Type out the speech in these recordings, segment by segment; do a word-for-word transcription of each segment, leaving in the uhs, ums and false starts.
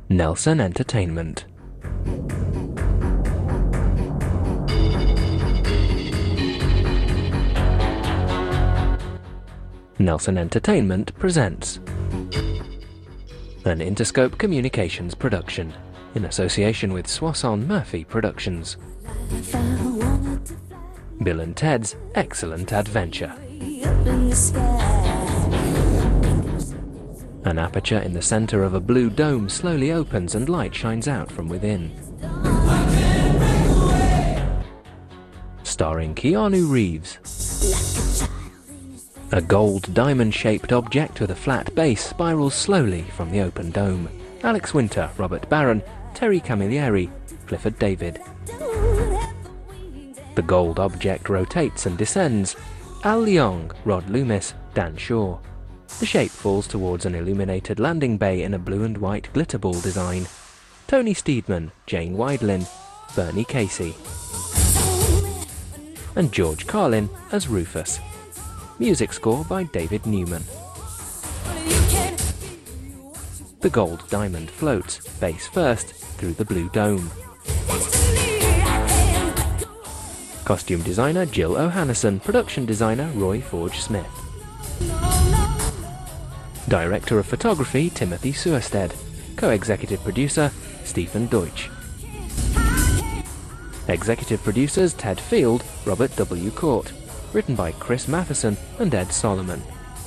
Nelson Entertainment. Nelson Entertainment presents an Interscope Communications production in association with Soissons Murphy Productions. Bill and Ted's Excellent Adventure. An aperture in the center of a blue dome slowly opens and light shines out from within. Starring Keanu Reeves. A gold diamond-shaped object with a flat base spirals slowly from the open dome. Alex Winter, Robert Barron, Terry Camilleri, Clifford David. The gold object rotates and descends. Al Leong, Rod Loomis, Dan Shaw. The shape falls towards an illuminated landing bay in a blue and white glitter ball design. Tony Steedman, Jane Weidlin, Bernie Casey. And George Carlin as Rufus. Music score by David Newman. The gold diamond floats, base first, through the blue dome. Costume designer Jill O'Hannison, production designer Roy Forge Smith. Director of photography Timothy Suerstead, co-executive producer Stephen Deutsch. Executive producers Ted Field, Robert W. Court. Written by Chris Matheson and Ed Solomon.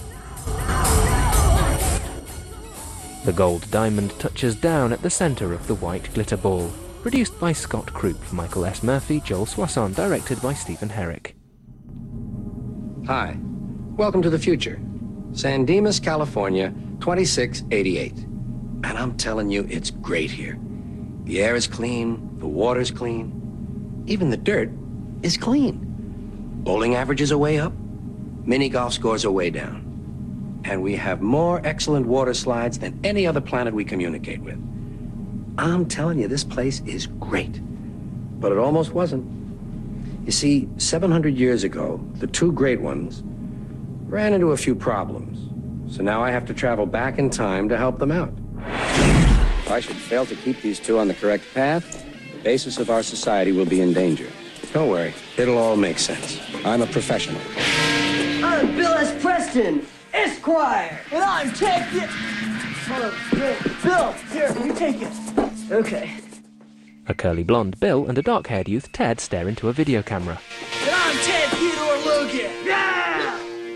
The gold diamond touches down at the center of the white glitter ball. Produced by Scott Krupp, Michael S. Murphy, Joel Soisson, directed by Stephen Herrick. Hi, welcome to the future. San Dimas, California, twenty-six eighty-eight. And I'm telling you, it's great here. The air is clean, the water's clean, even the dirt is clean. Bowling averages are way up, mini golf scores are way down. And we have more excellent water slides than any other planet we communicate with. I'm telling you, this place is great. But it almost wasn't. You see, seven hundred years ago, the two great ones ran into a few problems. So now I have to travel back in time to help them out. If I should fail to keep these two on the correct path, the basis of our society will be in danger. Don't worry, it'll all make sense. I'm a professional. I'm Bill S. Preston, Esquire. And I'm Ted... Hold on, Bill. Bill, here, you take it. Okay. A curly blonde Bill and a dark-haired youth Ted stare into a video camera. And I'm Ted Theodore Logan. Yeah!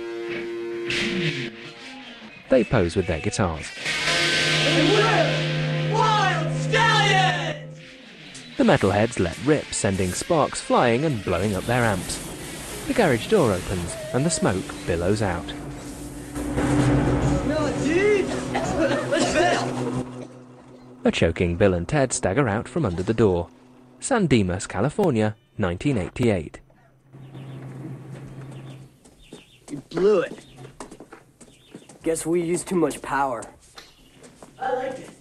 They pose with their guitars. And we're Wild Stallions! The metalheads let rip, sending sparks flying and blowing up their amps. The garage door opens and the smoke billows out. No, dude! Let's bail! A choking Bill and Ted stagger out from under the door. San Dimas, California, nineteen eighty-eight. You blew it. Guess we used too much power. I liked it.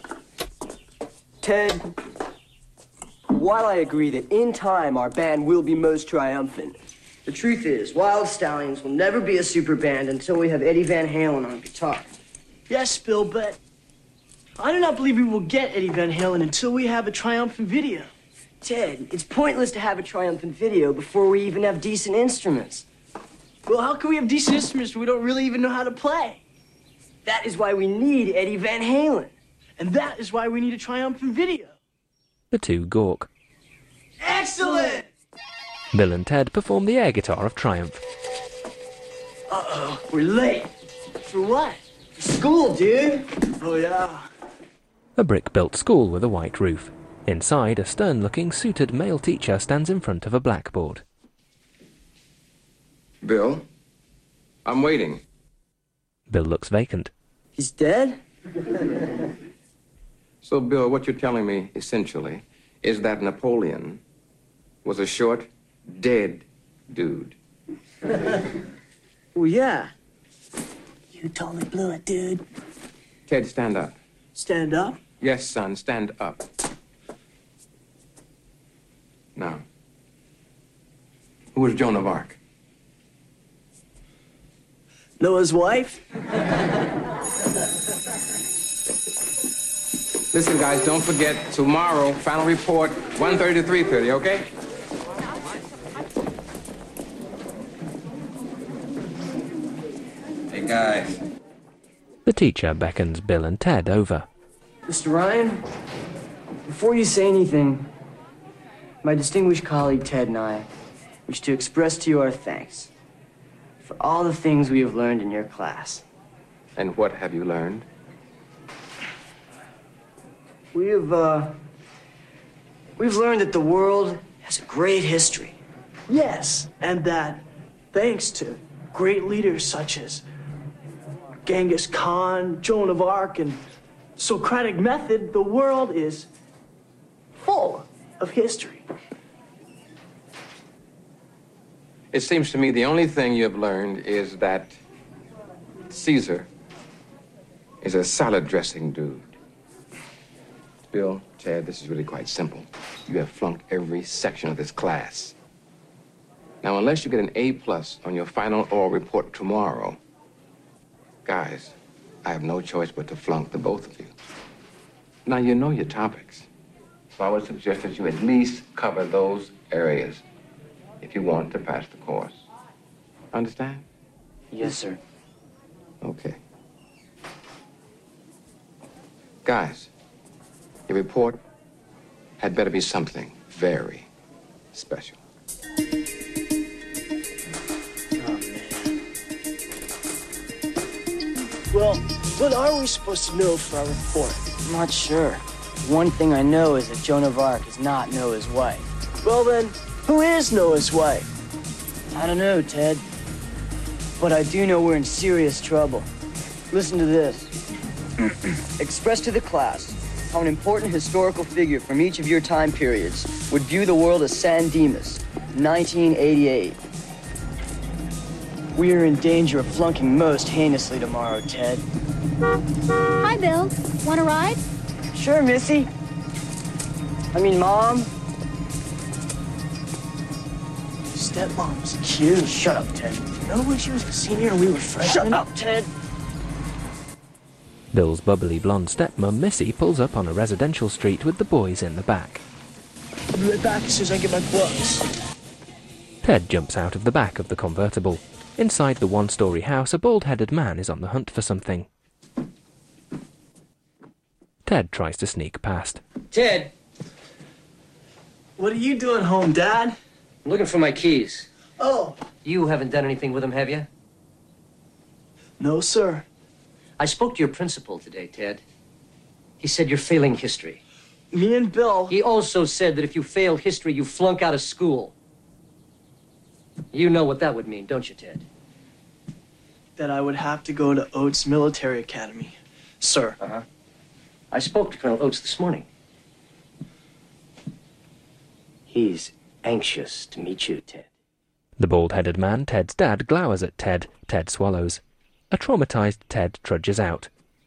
Ted, while I agree that in time our band will be most triumphant, the truth is, Wild Stallions will never be a super band until we have Eddie Van Halen on guitar. Yes, Bill, but I do not believe we will get Eddie Van Halen until we have a triumphant video. Ted, it's pointless to have a triumphant video before we even have decent instruments. Well, how can we have decent instruments if we don't really even know how to play? That is why we need Eddie Van Halen. And that is why we need a triumphant video. The two gawk. Excellent! Bill and Ted perform the air guitar of triumph. Uh-oh, we're late. For what? For school, dude. Oh, yeah. A brick-built school with a white roof. Inside, a stern-looking, suited male teacher stands in front of a blackboard. Bill, I'm waiting. Bill looks vacant. He's dead? So, Bill, what you're telling me, essentially, is that Napoleon was a short, dead dude. Well, yeah. You totally blew it, dude. Ted, stand up. Stand up? Yes, son, stand up. Now, who was Joan of Arc? Noah's wife? Listen, guys, don't forget, tomorrow, final report, one thirty to three thirty, okay? Hey, guys. The teacher beckons Bill and Ted over. Mister Ryan, before you say anything, my distinguished colleague Ted and I wish to express to you our thanks for all the things we have learned in your class. And what have you learned? We have, uh, we've learned that the world has a great history. Yes, and that thanks to great leaders such as Genghis Khan, Joan of Arc, and Socratic method, the world is full of history. It seems to me the only thing you have learned is that Caesar is a salad dressing dude. Bill, Ted, this is really quite simple. You have flunked every section of this class. Now, unless you get an A plus on your final oral report tomorrow, guys, I have no choice but to flunk the both of you. Now, you know your topics, so I would suggest that you at least cover those areas if you want to pass the course. Understand? Yes, sir. Okay. Guys, your report had better be something very special. Well, what are we supposed to know for our report? I'm not sure. One thing I know is that Joan of Arc is not Noah's wife. Well then, who is Noah's wife? I don't know, Ted. But I do know we're in serious trouble. Listen to this. Express to the class how an important historical figure from each of your time periods would view the world as San Dimas, nineteen eighty-eight. We are in danger of flunking most heinously tomorrow, Ted. Hi, Bill. Want a ride? Sure, Missy. I mean, Mom. Stepmom's cute. Shut up, Ted. Remember when she was a senior and we were freshmen? Shut up, Ted. Bill's bubbly blonde stepmom Missy pulls up on a residential street with the boys in the back. I'll be right back as soon as I get my gloves. Ted jumps out of the back of the convertible. Inside the one-story house, a bald-headed man is on the hunt for something. Ted tries to sneak past. Ted, What are you doing home, Dad? I'm looking for my keys. Oh, You haven't done anything with them, have you? no, sir. I spoke to your principal today, Ted. He said you're failing history. Me and Bill. He also said that if you fail history, you flunk out of school. You know what that would mean, don't you, Ted? That I would have to go to Oates Military Academy, sir. Uh-huh. I spoke to Colonel Oates this morning. He's anxious to meet you, Ted. The bald-headed man, Ted's dad, glowers at Ted. Ted swallows. A traumatized Ted trudges out.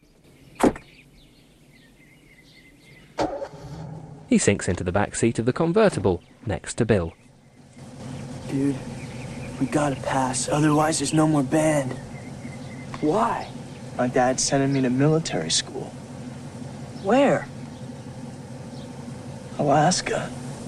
He sinks into the back seat of the convertible, next to Bill. Dude, we gotta pass, otherwise there's no more band. Why? My dad's sending me to military school. Where? Alaska.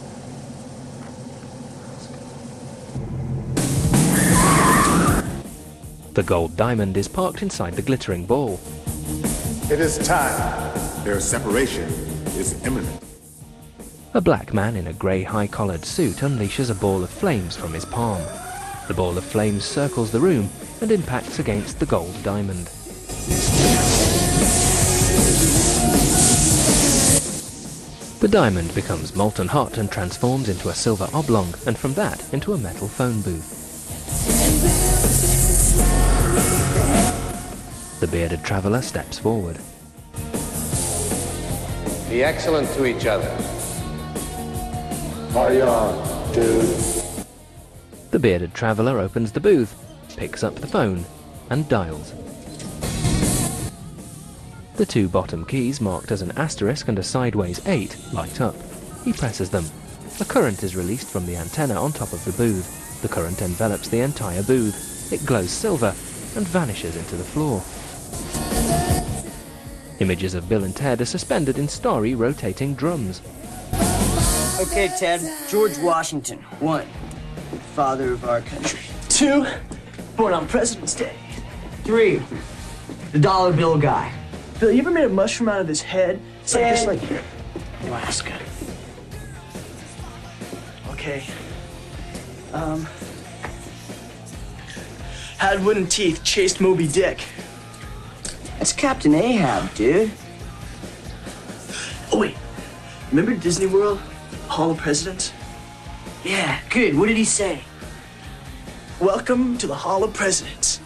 The gold diamond is parked inside the glittering ball. It is time. Their separation is imminent. A black man in a grey high-collared suit unleashes a ball of flames from his palm. The ball of flames circles the room and impacts against the gold diamond. The diamond becomes molten hot and transforms into a silver oblong, and from that into a metal phone booth. The bearded traveller steps forward. Be excellent to each other. Party on, dude. The bearded traveller opens the booth, picks up the phone, and dials. The two bottom keys, marked as an asterisk and a sideways eight, light up. He presses them. A current is released from the antenna on top of the booth. The current envelops the entire booth. It glows silver and vanishes into the floor. Images of Bill and Ted are suspended in starry, rotating drums. Okay, Ted. George Washington. One, father of our country. Two, born on President's Day. Three, the dollar bill guy. Bill, you ever made a mushroom out of his head? It's like this, like Alaska. Okay. Um. Had wooden teeth, chased Moby Dick. That's Captain Ahab, dude. Oh, wait. Remember Disney World? Hall of Presidents? Yeah, good. What did he say? Welcome to the Hall of Presidents.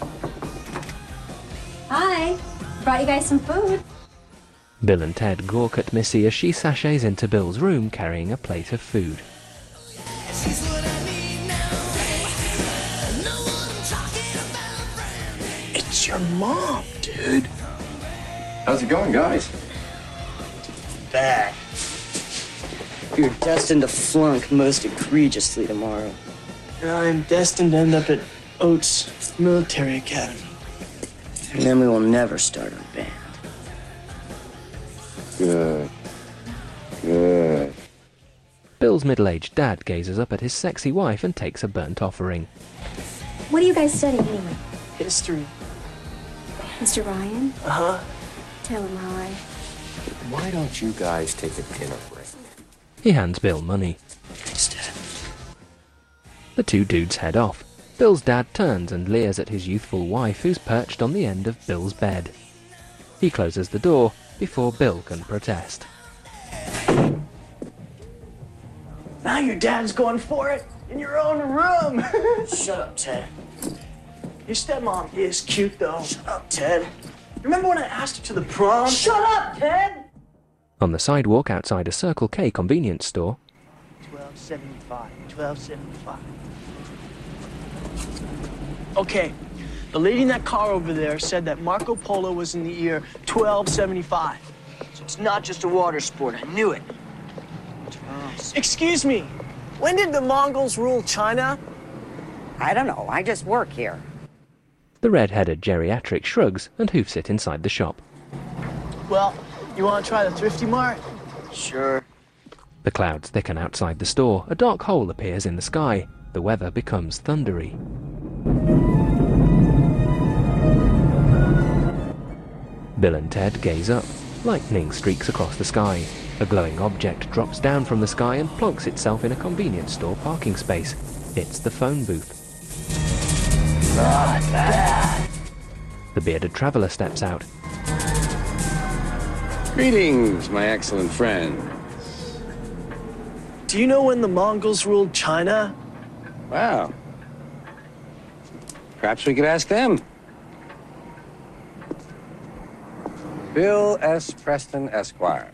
Hi. Brought you guys some food. Bill and Ted gawk at Missy as she sachets into Bill's room carrying a plate of food. It's your mom, dude. How's it going, guys? Bad. You're destined to flunk most egregiously tomorrow. I'm destined to end up at Oates Military Academy. And then we will never start our band. Good. Good. Bill's middle-aged dad gazes up at his sexy wife and takes a burnt offering. What do you guys study anyway? History. Mister Ryan? Uh-huh. Tell him hi. Why don't you guys take a dinner break? He hands Bill money. Thanks, Dad. The two dudes head off. Bill's dad turns and leers at his youthful wife who's perched on the end of Bill's bed. He closes the door before Bill can protest. Now your dad's going for it in your own room. Shut up, Ted. Your stepmom is cute, though. Shut up, Ted. Remember when I asked her to the prom? Shut up, Ted! On the sidewalk outside a Circle K convenience store, twelve seventy-five. twelve seventy-five. Okay, the lady in that car over there said that Marco Polo was in the year twelve seventy-five. So it's not just a water sport. I knew it. Excuse me, when did the Mongols rule China? I don't know. I just work here. the red-headed geriatric shrugs and hoofs it inside the shop. Well, you want to try the Thrifty Mart? Sure. The clouds thicken outside the store. A dark hole appears in the sky. The weather becomes thundery. Bill and Ted gaze up. Lightning streaks across the sky. A glowing object drops down from the sky and plonks itself in a convenience store parking space. It's the phone booth. Not bad. The bearded traveler steps out. Greetings, my excellent friend. Do you know when the Mongols ruled China? Wow. Perhaps we could ask them. Bill S. Preston, Esquire.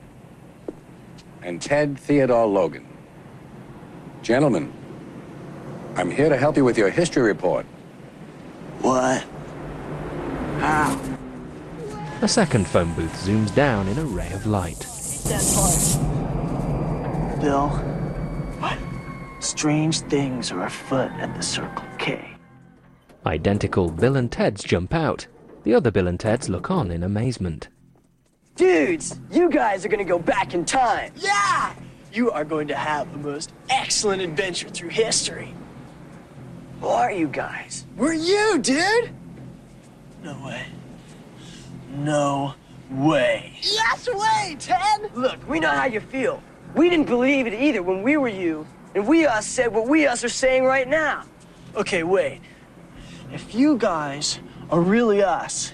And Ted Theodore Logan. Gentlemen, I'm here to help you with your history report. What? How? A second phone booth zooms down in a ray of light. That part. Bill, what? Strange things are afoot at the Circle K. Identical Bill and Teds jump out. The other Bill and Teds look on in amazement. Dudes, you guys are gonna go back in time. Yeah! You are going to have the most excellent adventure through history. Who are you guys? We're you, dude! No way. No way. Yes way, Ted! Look, we know how you feel. We didn't believe it either when we were you, and we us said what we us are saying right now. Okay, wait. If you guys are really us,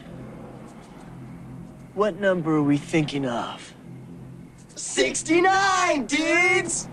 what number are we thinking of? sixty-nine, dudes!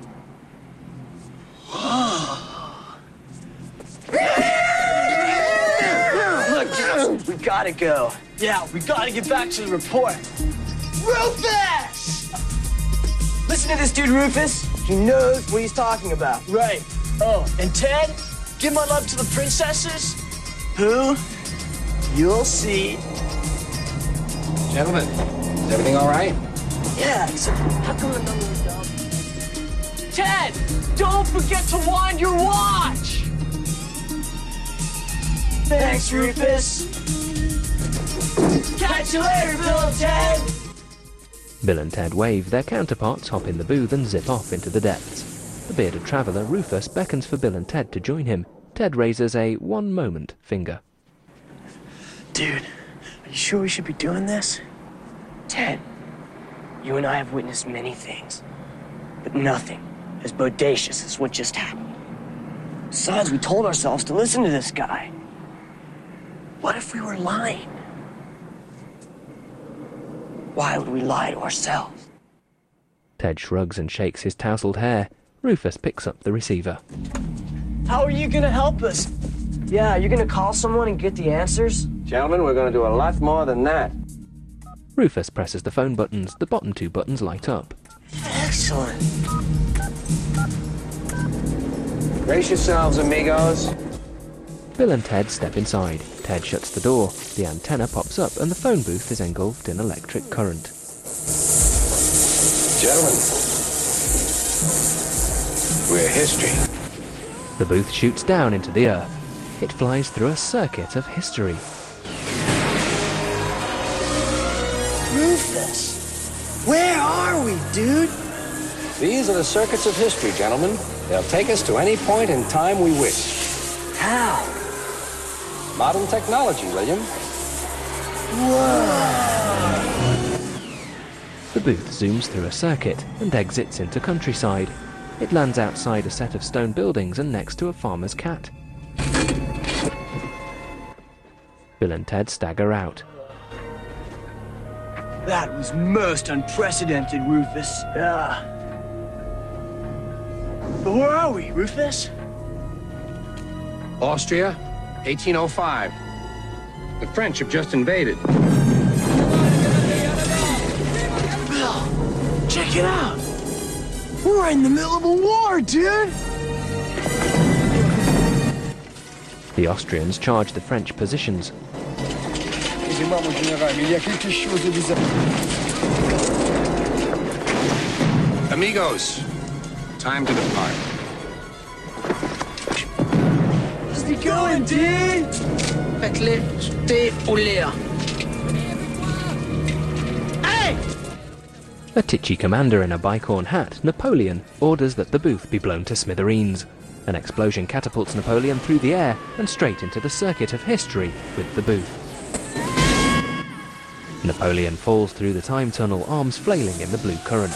Look, we gotta go. Yeah, we gotta get back to the report. Rufus! Listen to this dude, Rufus. He knows what he's talking about. Right. Oh, and Ted, give my love to the princesses, who you'll see. Gentlemen, is everything all right? Yeah, except how come the number is down? Ted, don't forget to wind your watch! Thanks, Rufus. Catch Catch you later, Bill and Ted! Bill and Ted wave, their counterparts hop in the booth and zip off into the depths. The bearded traveller, Rufus, beckons for Bill and Ted to join him. Ted raises a one-moment finger. Dude, are you sure we should be doing this? Ted, you and I have witnessed many things, but nothing as bodacious as what just happened. Besides, we told ourselves to listen to this guy. What if we were lying? Why would we lie to ourselves? Ted shrugs and shakes his tousled hair. Rufus picks up the receiver. How are you gonna help us? Yeah, you're gonna call someone and get the answers? Gentlemen, we're going to do a lot more than that. Rufus presses the phone buttons. The bottom two buttons light up. Excellent. Brace yourselves, amigos. Bill and Ted step inside. Ted shuts the door. The antenna pops up and the phone booth is engulfed in electric current. Gentlemen, we're history. The booth shoots down into the earth. It flies through a circuit of history. Rufus, where are we, dude? These are the circuits of history, gentlemen. They'll take us to any point in time we wish. How? Modern technology, William. Whoa! The booth zooms through a circuit and exits into countryside. It lands outside a set of stone buildings and next to a farmer's cat. Bill and Ted stagger out. That was most unprecedented, Rufus. Yeah. But where are we, Rufus? Austria, eighteen oh five. The French have just invaded. Bill, check it out. We're in the middle of a war, dude. The Austrians charge the French positions. Amigos, time to depart. How's it going, dude? Faites-les jeter au l'air. Hey! A titchy commander in a bicorn hat, Napoleon, orders that the booth be blown to smithereens. An explosion catapults Napoleon through the air and straight into the circuit of history with the booth. Napoleon falls through the time tunnel, arms flailing in the blue current.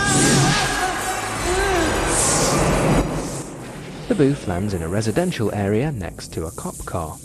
The booth lands in a residential area next to a cop car.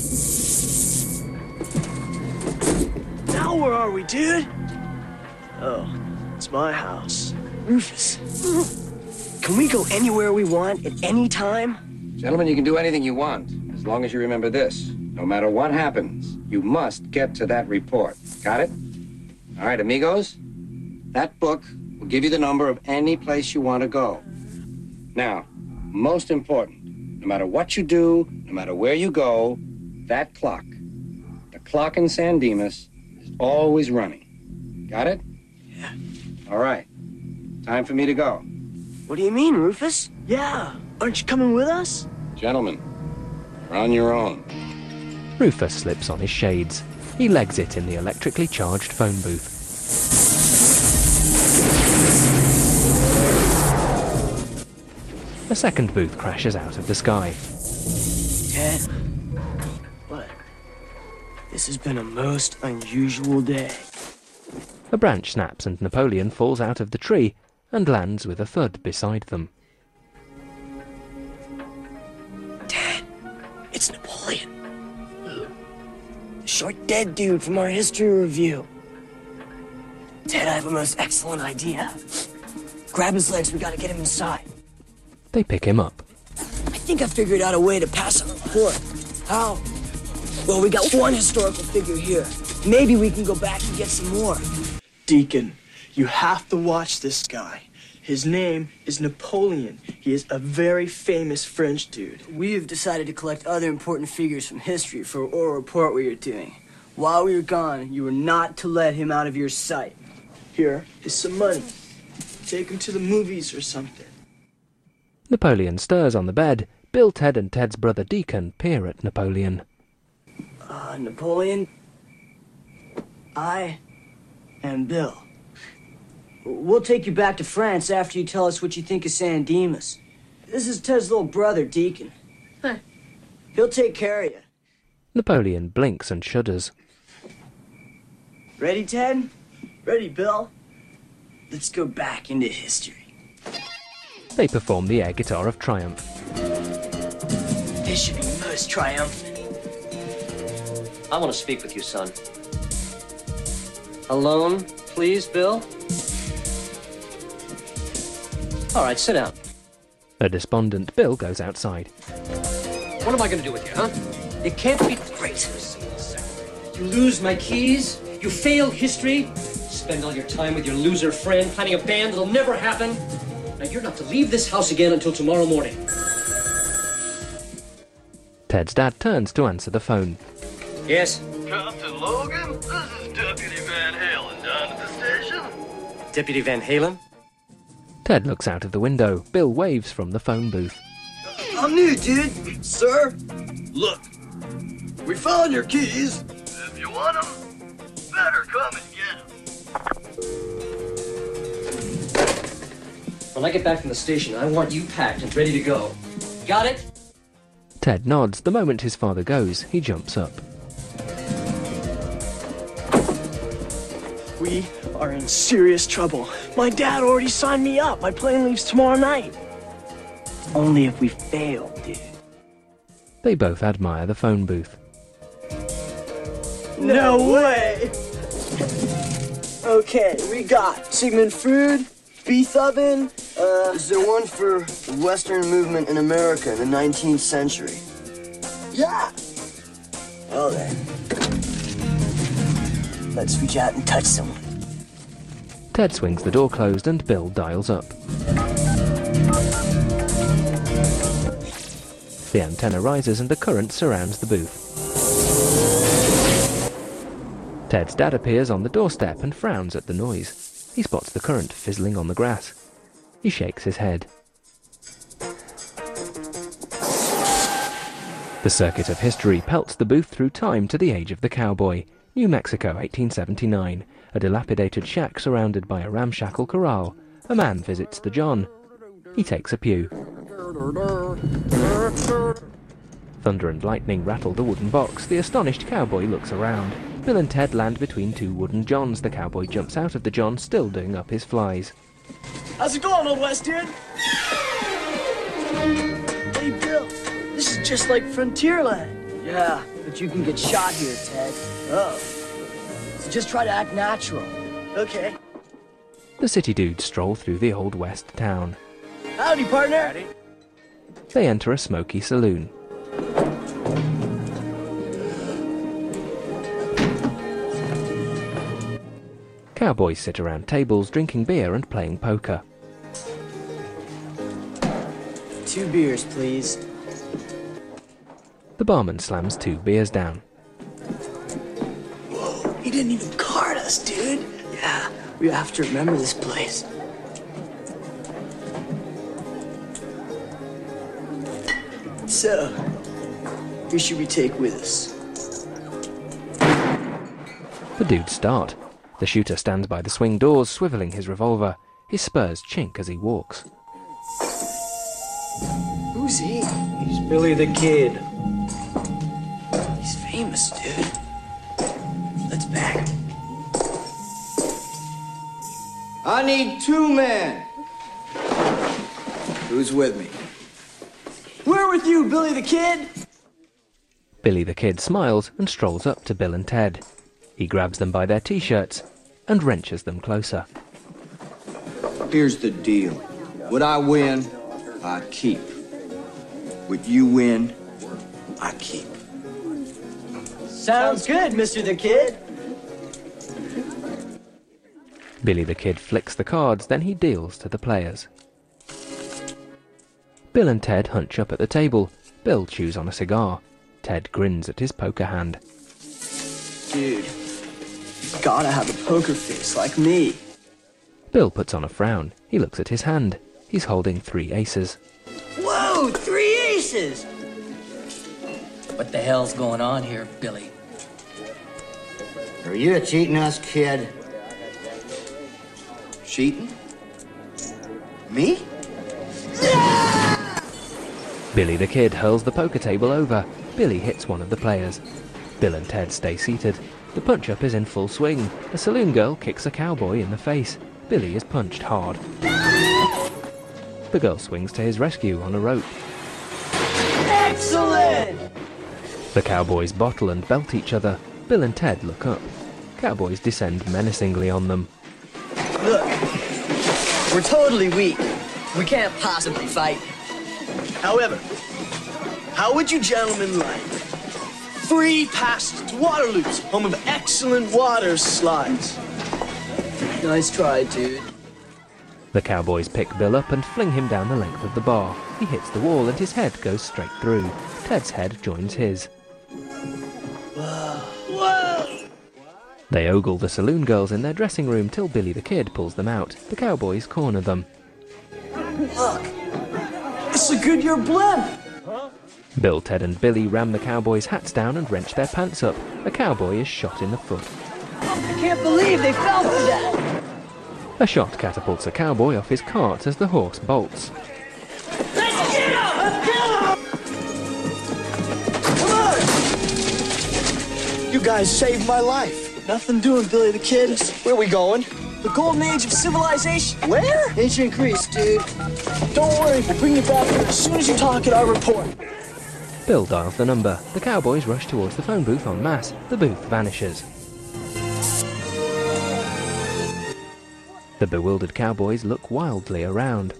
Now where are we, dude? Oh, it's my house. Rufus, can we go anywhere we want at any time? Gentlemen, you can do anything you want, as long as you remember this. No matter what happens, you must get to that report. Got it? All right, amigos, that book will give you the number of any place you want to go. Now, most important, no matter what you do, no matter where you go, that clock, the clock in San Dimas, is always running. Got it? Yeah. All right. Time for me to go. What do you mean, Rufus? Yeah. Aren't you coming with us? Gentlemen, you're on your own. Rufus slips on his shades. He legs it in the electrically charged phone booth. A second booth crashes out of the sky. Ted, what? This has been a most unusual day. A branch snaps and Napoleon falls out of the tree and lands with a thud beside them. Ted, it's Napoleon. The short dead dude from our history review. Ted, I have a most excellent idea. Grab his legs, we gotta get him inside. They pick him up. I think I figured out a way to pass on a report. How? Well, we got one historical figure here. Maybe we can go back and get some more. Deacon, you have to watch this guy. His name is Napoleon. He is a very famous French dude. We've decided to collect other important figures from history for an oral report we are doing. While we were gone, you were not to let him out of your sight. Here is some money. Take him to the movies or something. Napoleon stirs on the bed. Bill, Ted, and Ted's brother Deacon peer at Napoleon. Uh, Napoleon? I am Bill. We'll take you back to France after you tell us what you think of San Dimas. This is Ted's little brother, Deacon. Huh. He'll take care of you. Napoleon blinks and shudders. Ready, Ted? Ready, Bill? Let's go back into history. They perform the air guitar of triumph. This should be most triumphant. I want to speak with you, son. Alone, please, Bill? All right, sit down. A despondent Bill goes outside. What am I going to do with you, huh? It can't be great. You lose my keys, you fail history, spend all your time with your loser friend planning a band that'll never happen. Now you're not to leave this house again until tomorrow morning. Ted's dad turns to answer the phone. Yes? Captain Logan, this is Deputy Van Halen down at the station. Deputy Van Halen? Ted looks out of the window. Bill waves from the phone booth. I'm new, dude. Sir? Look, we found your keys. If you want them, better come and get them. When I get back from the station, I want you packed and ready to go. Got it? Ted nods. The moment his father goes, he jumps up. We are in serious trouble. My dad already signed me up. My plane leaves tomorrow night. Only if we fail, dude. They both admire the phone booth. No way! Okay, we got Sigmund Freud, Beethoven, uh... Is there one for the Western movement in America in the nineteenth century? Yeah! Well then, let's reach out and touch someone. Ted swings the door closed and Bill dials up. The antenna rises and the current surrounds the booth. Ted's dad appears on the doorstep and frowns at the noise. He spots the current fizzling on the grass. He shakes his head. The circuit of history pelts the booth through time to the age of the cowboy. New Mexico, eighteen seventy-nine. A dilapidated shack surrounded by a ramshackle corral. A man visits the John. He takes a pew. Thunder and lightning rattle the wooden box. The astonished cowboy looks around. Bill and Ted land between two wooden Johns. The cowboy jumps out of the John, still doing up his flies. How's it going, Old West, dude? Hey, Bill, this is just like Frontierland. Yeah, but you can get shot here, Ted. Oh. So just try to act natural. Okay. The city dudes stroll through the old West town. Howdy, partner. Howdy. They enter a smoky saloon. Cowboys sit around tables drinking beer and playing poker. Two beers, please. The barman slams two beers down. Whoa, he didn't even card us, dude. Yeah, we have to remember this place. So, who should we take with us? The dudes start. The shooter stands by the swing doors, swiveling his revolver. His spurs chink as he walks. Who's he? He's Billy the Kid. He's famous, dude. Let's back him. I need two men. Who's with me? We're with you, Billy the Kid. Billy the Kid smiles and strolls up to Bill and Ted. He grabs them by their t-shirts and wrenches them closer. Here's the deal. What I win, I keep. What you win, I keep. Sounds good, Mister the Kid. Billy the Kid flicks the cards, then he deals to the players. Bill and Ted hunch up at the table. Bill chews on a cigar. Ted grins at his poker hand. Dude, you gotta have a poker face like me. Bill puts on a frown. He looks at his hand. He's holding three aces. Whoa, three aces! What the hell's going on here, Billy? Are you cheating us, kid? Cheating? Me? Billy the Kid hurls the poker table over. Billy hits one of the players. Bill and Ted stay seated. The punch-up is in full swing. A saloon girl kicks a cowboy in the face. Billy is punched hard. The girl swings to his rescue on a rope. Excellent! The cowboys bottle and belt each other. Bill and Ted look up. Cowboys descend menacingly on them. Look, we're totally weak. We can't possibly fight. However, how would you gentlemen like free passage to Waterloo's, home of excellent water slides? Nice try, dude. The cowboys pick Bill up and fling him down the length of the bar. He hits the wall and his head goes straight through. Ted's head joins his. Whoa! They ogle the saloon girls in their dressing room till Billy the Kid pulls them out. The cowboys corner them. Look, it's a Goodyear blimp. Bill, Ted and Billy ram the cowboys' hats down and wrench their pants up. A cowboy is shot in the foot. I can't believe they fell for that! A shot catapults a cowboy off his cart as the horse bolts. Let's get him! Let's get him! Come on! You guys saved my life. Nothing doing, Billy the Kid. Where we going? The golden age of civilization. Where? Ancient Greece, dude. Don't worry, we'll bring you back here as soon as you talk at our report. Bill dials the number. The cowboys rush towards the phone booth en masse. The booth vanishes. The bewildered cowboys look wildly around.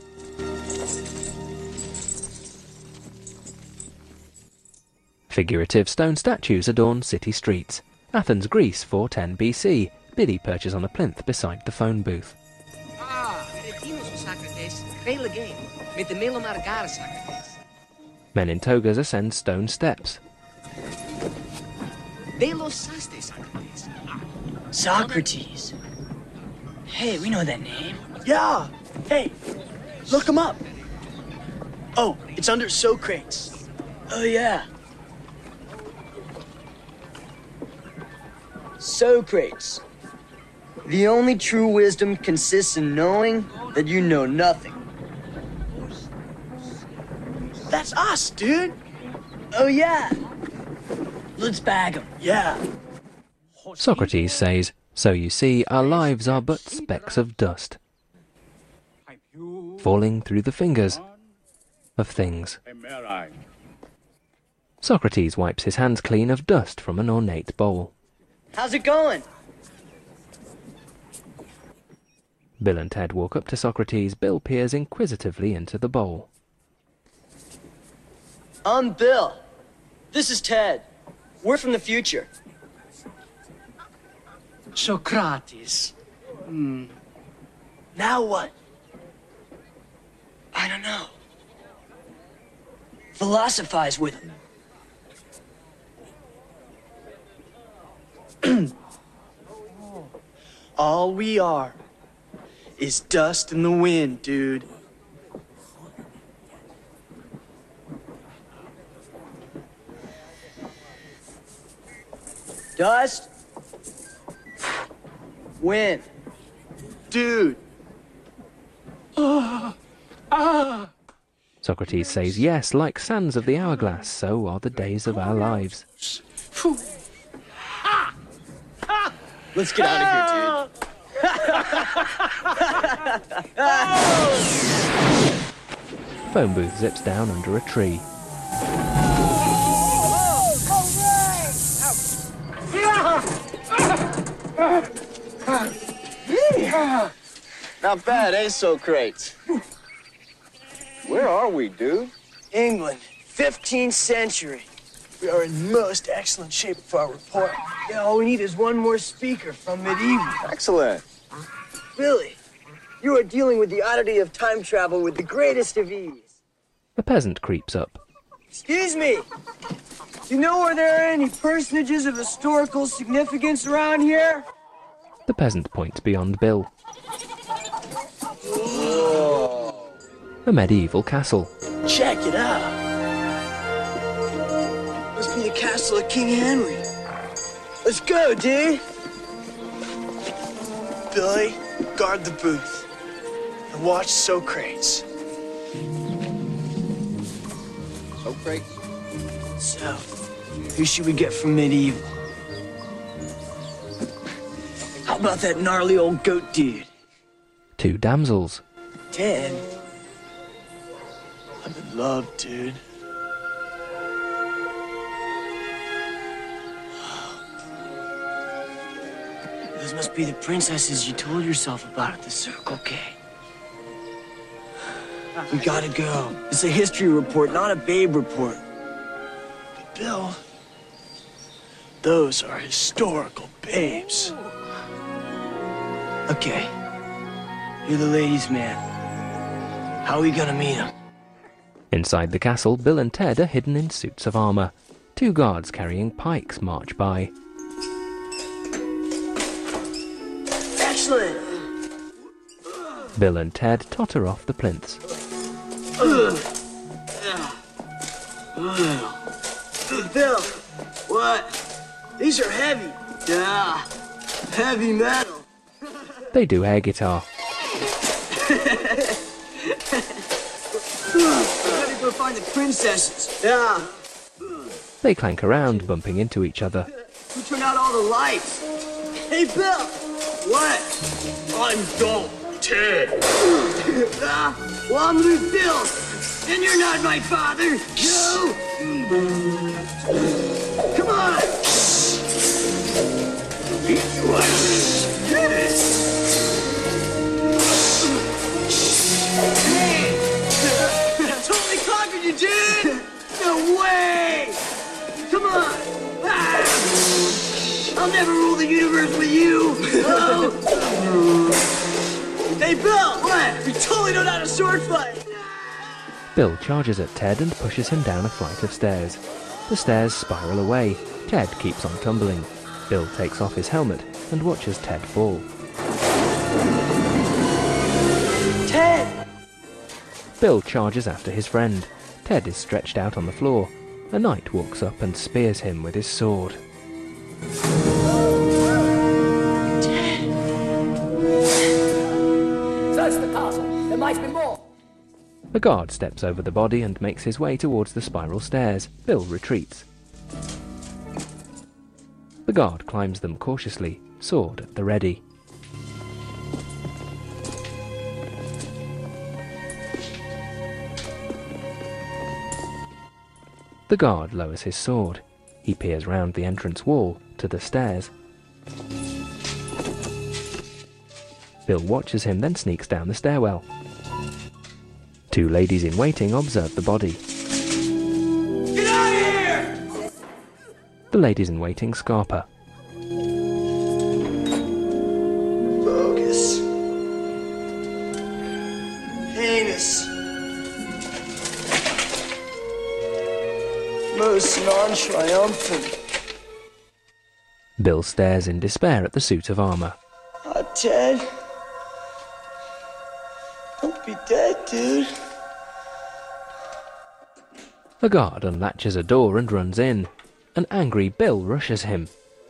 Figurative stone statues adorn city streets. Athens, Greece, four ten B C. Billy perches on a plinth beside the phone booth. Men in togas ascend stone steps. Socrates. Hey, we know that name. Yeah. Hey, look him up. Oh, it's under Socrates. Oh, yeah. Socrates. The only true wisdom consists in knowing that you know nothing. That's us, dude. Oh, yeah. Let's bag him. Yeah. Socrates says, "So you see, our lives are but specks of dust, falling through the fingers of things." Socrates wipes his hands clean of dust from an ornate bowl. How's it going? Bill and Ted walk up to Socrates. Bill peers inquisitively into the bowl. I'm Bill. This is Ted. We're from the future. Socrates. Hmm. Now what? I don't know. Philosophize with him. All we are is dust in the wind, dude. Dust. Wind. Dude. Ah. Ah. Socrates says, "Yes, like sands of the hourglass, so are the days of our lives." Let's get out of here, dude. Phone booth zips down under a tree. Not bad, eh, Socrates? Where are we, dude? England, fifteenth century. We are in most excellent shape for our report. Yeah, all we need is one more speaker from medieval. Excellent. Billy, you are dealing with the oddity of time travel with the greatest of ease. A peasant creeps up. Excuse me. Do you know where there are any personages of historical significance around here? The peasant points beyond Bill. Whoa. A medieval castle. Check it out. Must be the castle of King Henry. Let's go, dude. Billy, guard the booth. And watch Socrates. Socrates? So, who should we get from medieval? How about that gnarly old goat dude? Two damsels. Ted. I'm in love, dude. Those must be the princesses you told yourself about at the Circle K. We gotta go. It's a history report, not a babe report. But Bill, those are historical babes. Okay. You're the ladies' man. How are we gonna meet him? Inside the castle, Bill and Ted are hidden in suits of armour. Two guards carrying pikes march by. Excellent! Bill and Ted totter off the plinths. Bill, what? These are heavy. Yeah, heavy metal. They do air guitar. I gotta go find the princesses. Yeah. They clank around, bumping into each other. Who turned out all the lights? Hey, Bill! What? I'm Dom Ted. Ah, well, I'm Luke Bill. And you're not my father. No! Come on! Hey! Totally conquered you, dude! No way! Come on! Ah! I'll never rule the universe with you! Oh. Hey, Bill! What? You totally don't know how to sword fight! Bill charges at Ted and pushes him down a flight of stairs. The stairs spiral away. Ted keeps on tumbling. Bill takes off his helmet and watches Ted fall. Ted! Bill charges after his friend. Ted is stretched out on the floor. A knight walks up and spears him with his sword. Search the castle. There might be more. A guard steps over the body and makes his way towards the spiral stairs. Bill retreats. The guard climbs them cautiously, sword at the ready. The guard lowers his sword. He peers round the entrance wall to the stairs. Bill watches him, then sneaks down the stairwell. Two ladies in waiting observe the body. Get out of here! The ladies in waiting scarper. Bogus. Heinous. Most non-triumphant. Bill stares in despair at the suit of armour. Ah, Ted. Don't be dead, dude. A guard unlatches a door and runs in. An angry Bill rushes him.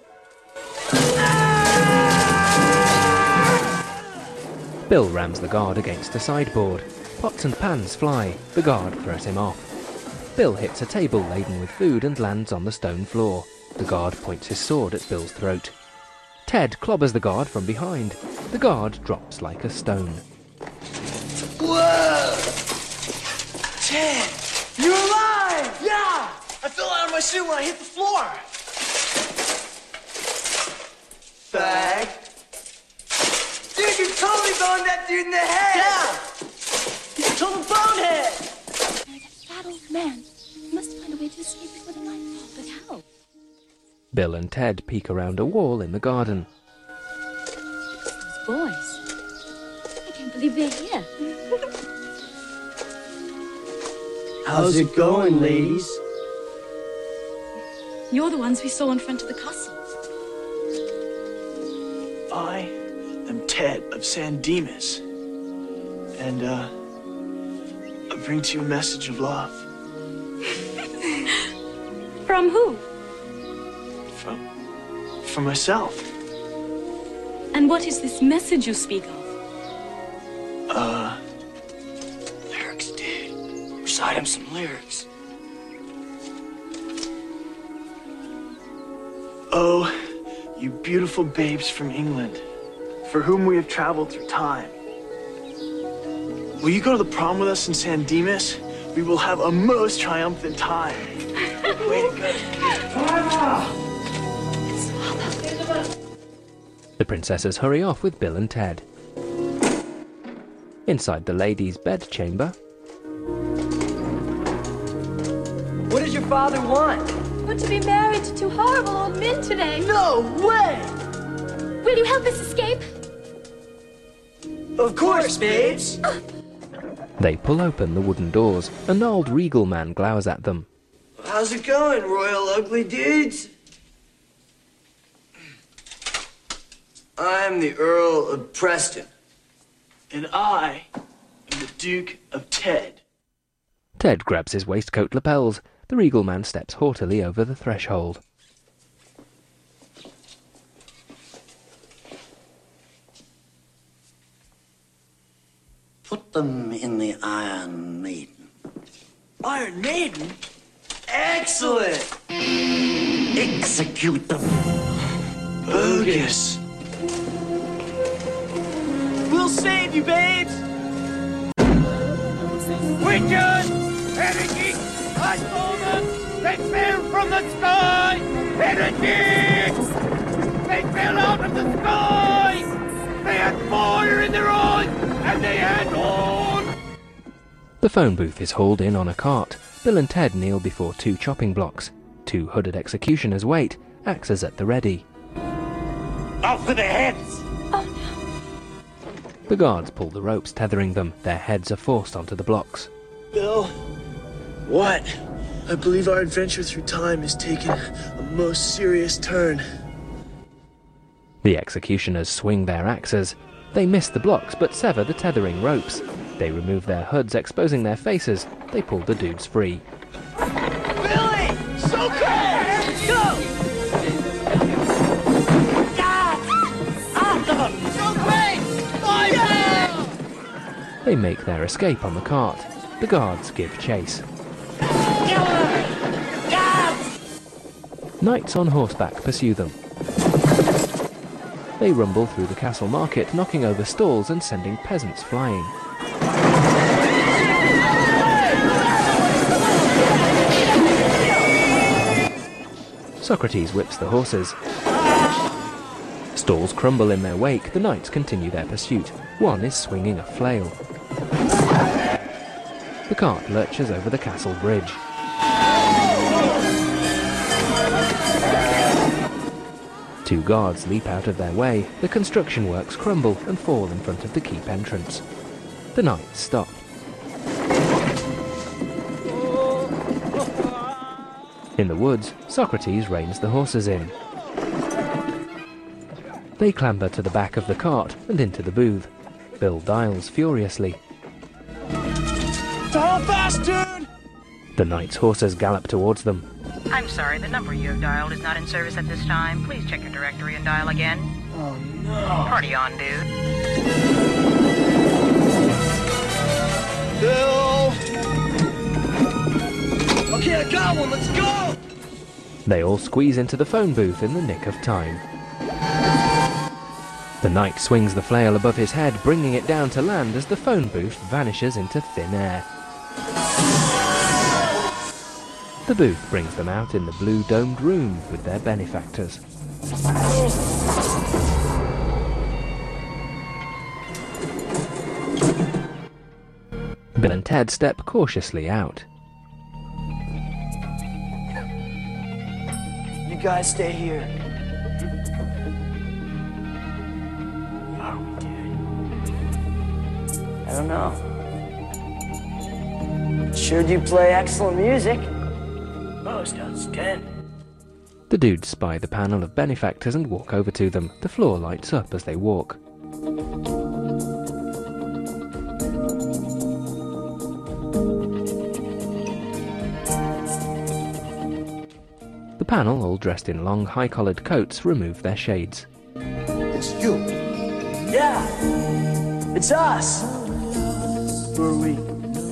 Bill rams the guard against a sideboard. Pots and pans fly. The guard throws him off. Bill hits a table laden with food and lands on the stone floor. The guard points his sword at Bill's throat. Ted clobbers the guard from behind. The guard drops like a stone. Whoa! Ted, you're alive! Yeah! I fell out of my suit when I hit the floor. Fag. Dude, you totally boned that dude in the head! Yeah! He's a total bonehead! That old man must find a way to escape before the nightfall, but how? Bill and Ted peek around a wall in the garden. Those boys. I can't believe they're here. How's it going, ladies? You're the ones we saw in front of the castle. I am Ted of San Dimas. And, uh, I bring to you a message of love. From who? From, from myself. And what is this message you speak of? Uh, lyrics, dude. Recite him some lyrics. Oh, you beautiful babes from England, for whom we have traveled through time. Will you go to the prom with us in San Dimas? We will have a most triumphant time. Way to go. The princesses hurry off with Bill and Ted. Inside the ladies' bedchamber, What does your father want? Want to be married to two horrible old men today. No way! Will you help us escape? Of course, babes. they pull open the wooden doors. An old regal man glowers at them. How's it going, royal ugly dudes? I'm the Earl of Preston. And I am the Duke of Ted. Ted grabs his waistcoat lapels. The regal man steps haughtily over the threshold. Put them in the Iron Maiden. Iron Maiden? Excellent! Execute them. Bogus. We'll save you, babes! Witches! Heretics! I saw them! They fell from the sky! Heretics! They fell out of the sky! They had fire in their eyes! And they had horn! The phone booth is hauled in on a cart. Bill and Ted kneel before two chopping blocks. Two hooded executioners wait, axes at the ready. Off with their heads! The guards pull the ropes tethering them. Their heads are forced onto the blocks. Bill? What? I believe our adventure through time has taken a most serious turn. The executioners swing their axes. They miss the blocks but sever the tethering ropes. They remove their hoods, exposing their faces. They pull the dudes free. Billy! So close! Go! After them! So great! Five down! They make their escape on the cart. The guards give chase. Knights on horseback pursue them. They rumble through the castle market, knocking over stalls and sending peasants flying. Socrates whips the horses. Stalls crumble in their wake. The knights continue their pursuit. One is swinging a flail. The cart lurches over the castle bridge. Two guards leap out of their way. The construction works crumble and fall in front of the keep entrance. The knights stop. In the woods, Socrates reins the horses in. They clamber to the back of the cart and into the booth. Bill dials furiously. Dial fast, dude! The knights' horses gallop towards them. I'm sorry, the number you have dialed is not in service at this time. Please check your directory and dial again. Oh, no. Party on, dude. Bill! Okay, I got one, let's go! They all squeeze into the phone booth in the nick of time. The knight swings the flail above his head, bringing it down to land as the phone booth vanishes into thin air. The booth brings them out in the blue domed room with their benefactors. Bill and Ted step cautiously out. You guys stay here. Are we dead? I don't know. Sure do play excellent music. Most outstanding. The dudes spy the panel of benefactors and walk over to them. The floor lights up as they walk. The panel, all dressed in long, high-collared coats, remove their shades. It's you. Yeah, it's us. Who are we?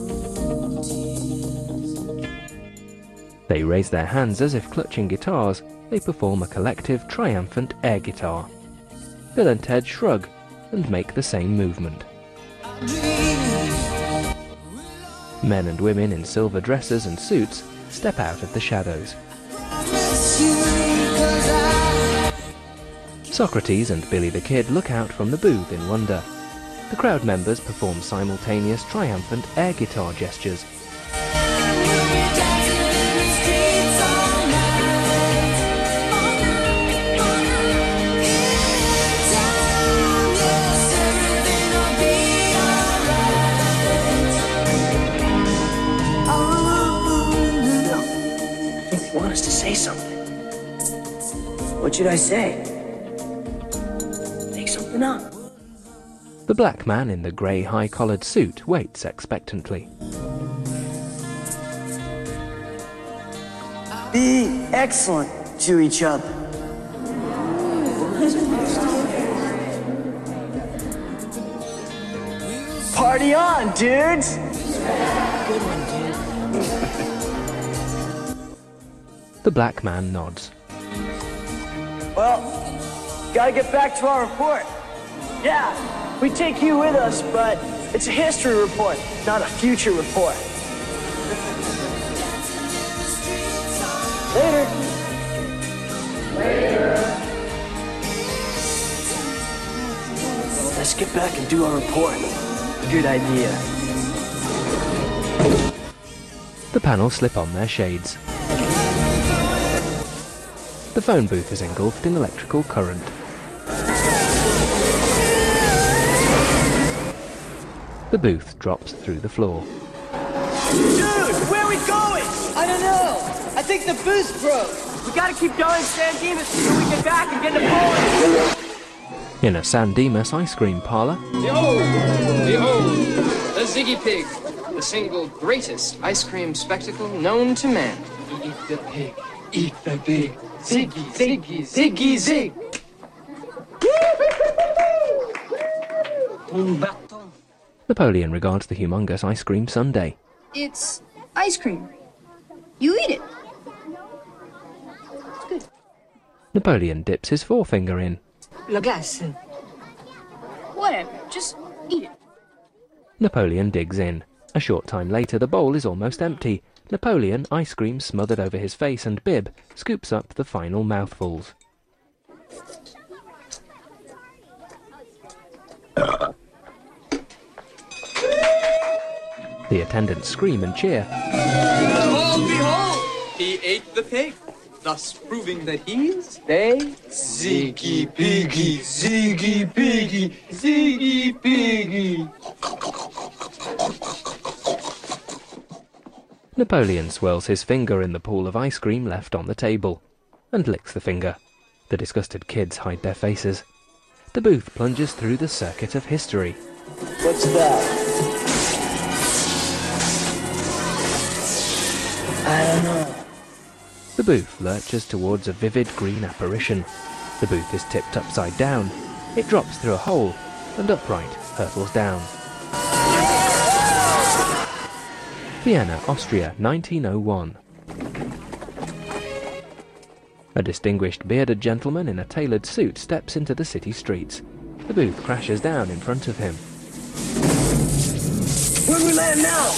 They raise their hands as if clutching guitars. They perform a collective, triumphant air guitar. Bill and Ted shrug and make the same movement. Men and women in silver dresses and suits step out of the shadows. Socrates and Billy the Kid look out from the booth in wonder. The crowd members perform simultaneous, triumphant air guitar gestures. Us to say something. What should I say? Make something up. The black man in the grey high-collared suit waits expectantly. Be excellent to each other. Party on, dudes! Good one, dude. The black man nods. Well, gotta get back to our report. Yeah, we take you with us, but it's a history report, not a future report. Later. Later. Let's get back and do our report. Good idea. The panel slip on their shades. The phone booth is engulfed in electrical current. The booth drops through the floor. Dude, where are we going? I don't know. I think the booth broke. We gotta keep going, San Dimas, until we get back and get to Poland. In a San Dimas ice cream parlor. Behold! Behold! The Ziggy Pig, the single greatest ice cream spectacle known to man. Eat the pig. Eat the pig. Ziggy, Ziggy, Ziggy, Zig. Napoleon regards the humongous ice cream sundae. It's ice cream. You eat it. It's good. Napoleon dips his forefinger in. La glace. Whatever, just eat it. Napoleon digs in. A short time later, the bowl is almost empty. Napoleon, ice cream smothered over his face and bib, scoops up the final mouthfuls. The attendants scream and cheer. Behold, behold! He ate the pig, thus proving that he's they Ziggy Piggy, Ziggy Piggy, Ziggy Piggy. Napoleon swirls his finger in the pool of ice cream left on the table, and licks the finger. The disgusted kids hide their faces. The booth plunges through the circuit of history. What's that? I don't know. The booth lurches towards a vivid green apparition. The booth is tipped upside down. It drops through a hole, and upright hurtles down. Vienna, Austria, nineteen oh one. A distinguished bearded gentleman in a tailored suit steps into the city streets. The booth crashes down in front of him. Where do we land now?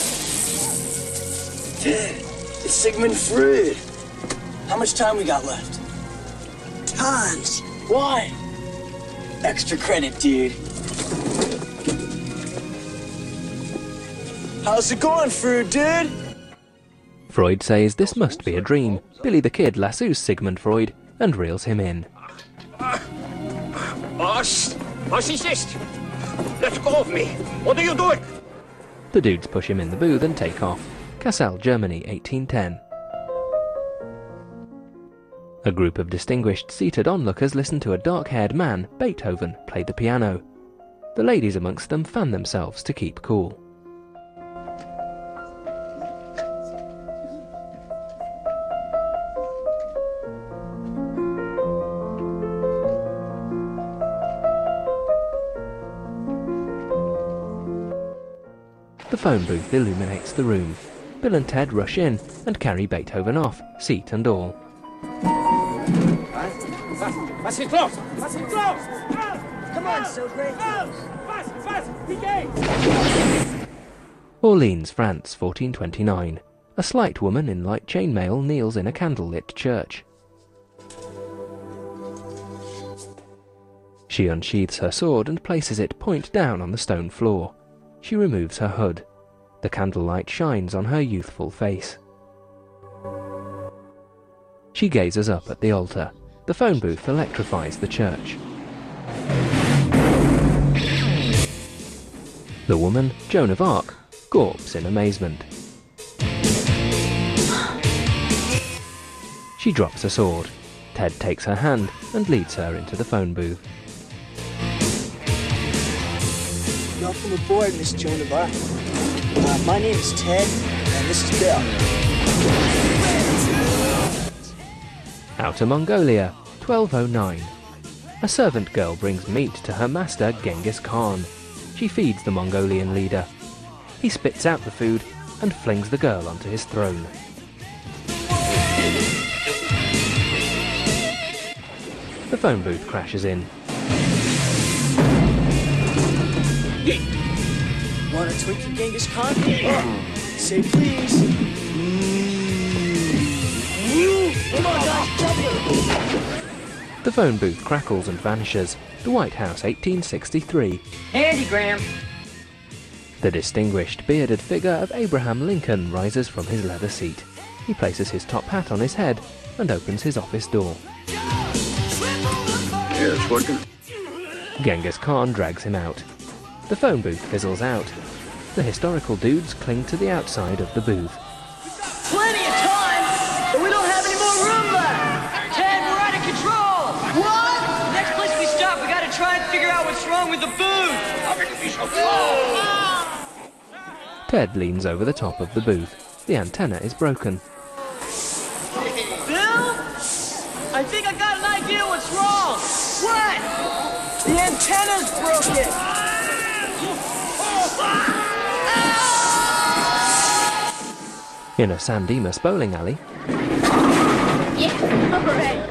Ted, it's Sigmund Freud. How much time we got left? Tons. Why? Extra credit, dude. How's it going, Freud, dude? Freud says this must be a dream. Billy the Kid lassoes Sigmund Freud and reels him in. Boss, was is this? Let go of me. What are you doing? The dudes push him in the booth and take off. Kassel, Germany, eighteen ten. A group of distinguished seated onlookers listen to a dark-haired man, Beethoven, play the piano. The ladies amongst them fan themselves to keep cool. The phone booth illuminates the room. Bill and Ted rush in and carry Beethoven off, seat and all. Was ist los? Was ist los? Come on, so great. Was, was, wie geht's? Orleans, France, fourteen twenty-nine. A slight woman in light chainmail kneels in a candlelit church. She unsheathes her sword and places it point down on the stone floor. She removes her hood. The candlelight shines on her youthful face. She gazes up at the altar. The phone booth electrifies the church. The woman, Joan of Arc, gawps in amazement. She drops a sword. Ted takes her hand and leads her into the phone booth. Welcome aboard, Miss Joan of Arc. Uh, my name is Ted, and this is Bill. Outer Mongolia, twelve oh nine. A servant girl brings meat to her master, Genghis Khan. She feeds the Mongolian leader. He spits out the food and flings the girl onto his throne. The phone booth crashes in. Want a Twinkie, Genghis Khan? Oh, say please. Come on, guys, jump. The phone booth crackles and vanishes. The White House, eighteen sixty-three. Handy, Graham. The distinguished bearded figure of Abraham Lincoln rises from his leather seat. He places his top hat on his head and opens his office door. Yeah, it's working. Genghis Khan drags him out. The phone booth fizzles out. The historical dudes cling to the outside of the booth. Plenty of time, but we don't have any more room left. Ted, we're out of control. What? Next place we stop, we gotta try and figure out what's wrong with the booth. How can it be so cold? Ted leans over the top of the booth. The antenna is broken. Bill? I think I got an idea what's wrong. What? The antenna's broken. In a San Dimas bowling alley, Yeah, all right.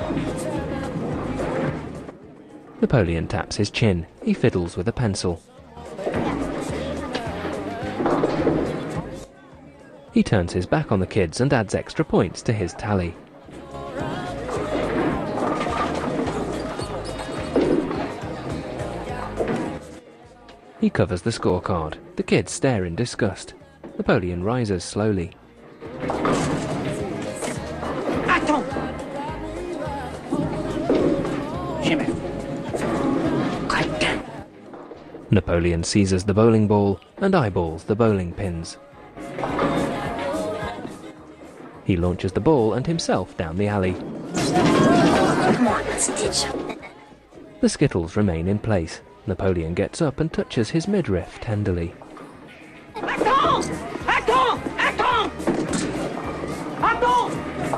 Napoleon taps his chin. He fiddles with a pencil. He turns his back on the kids and adds extra points to his tally. He covers the scorecard. The kids stare in disgust. Napoleon rises slowly. Attends! Jamais. Napoleon seizes the bowling ball and eyeballs the bowling pins. He launches the ball and himself down the alley. Come on, let's ditch him. The skittles remain in place. Napoleon gets up and touches his midriff tenderly. Attends! Attends! Attends! Attends!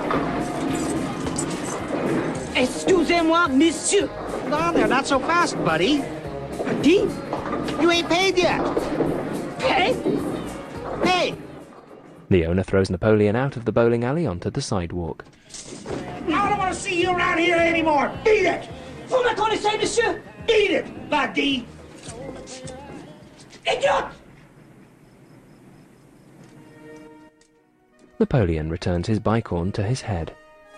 Excusez-moi, monsieur. No, they're not so fast, buddy. Petit, you ain't paid yet. Pay? Pay. The owner throws Napoleon out of the bowling alley onto the sidewalk. I don't want to see you around here anymore. Beat it! Vous me connaissez, monsieur? Beat it, buddy! Idiot! Napoleon returns his bicorn to his head.